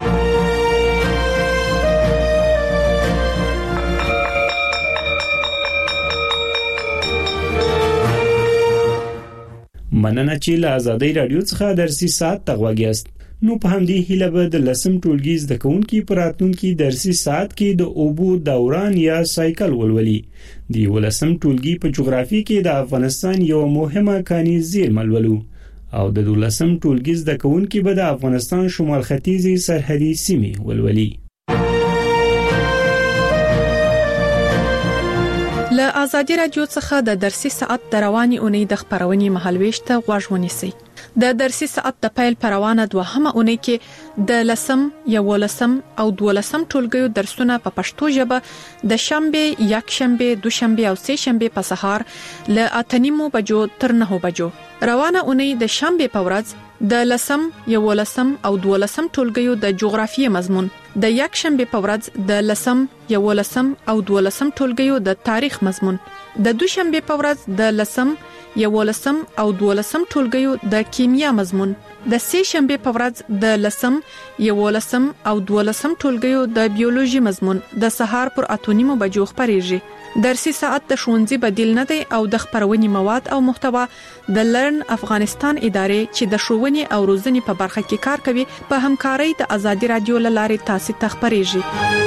مننه چې له آزادۍ رادیو څخه درسي ساعت تغواګیاست. نو په همدې هیله به د لسم ټولګي زده کوونکي په راتلونکي درسي ساعت کې د اوبو دوران یا سایکل ولولي. د ولسم ټولګي په جغرافي کې د افغانستان یو مهمه کاني زیرمه ولولو او د ولسم ټولګي زده کوونکي به د افغانستان شمال ختیځي سرحدي سیمې ولولي. له ازادي رادیو څخه د درسي ساعت د رواني اونۍ د خبرونې مهالويش ته غوږ ونیسئ. د درسي ساعت د پیل پروانه دوهمه اونۍ کې د لسم، یولسم او دولسم ټولګیو درسونه په پښتو ژبه د شنبه، یکشنبه، دوشنبه او سه شنبه په سهار ل 8:30 بجو تر 9 بجو. روانه اونۍ د شنبه په ورځ د لسم، یولسم او دولسم ټولګیو د جغرافیې مضمون، د یکشنبه په ورځ د لسم، یولسم او دولسم ټولګیو د تاریخ مضمون، د دوشنبه په ورځ د لسم، یولسم او دولسم ټولګیو د کیمیا مضمون، د سه شنبه په ورځ د لسم، یولسم او دولسم ټولګیو د بیولوژي مضمون د سهار پر 8:30 بجو خبريږي. درسي ساعت د ښوونځي بدیل نه دی او د خبرونې مواد او محتوا د لرن افغانستان ادارې چې د ښوونې او روزنې په برخه کې کار کوي په همکارۍ د ازادي رادیو لارې تاسو ته خبريږي.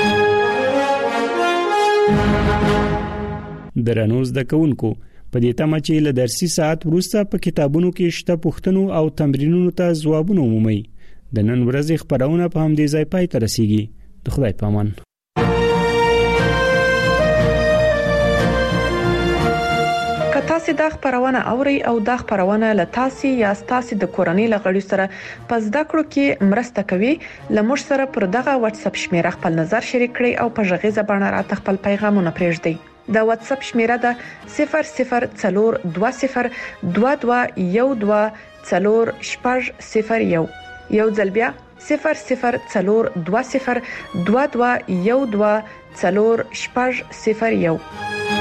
درنو زده کوونکو، په دې تمه چې له درسي ساعت وروسته په کتابونو کې شته پوښتنو او تمرینونو ته ځوابونه ومومئ. د نن ورځې خبرونه په همدې ځای پای ته رسیږي. د خدای په امان. تاسو د خبرونه اوري او د خبرونه له تاسو یا تاسو د کورنۍ لغړی سره پس د کړو کې مرسته کوي. لمر سره پر دغه واتس اپ شمیره خپل نظر شریک کړئ او په ژغې زبانه را خپل پیغامونه پرېږدئ. د واتس اپ شمیره ده 00421214 یو ځل بیا 00421214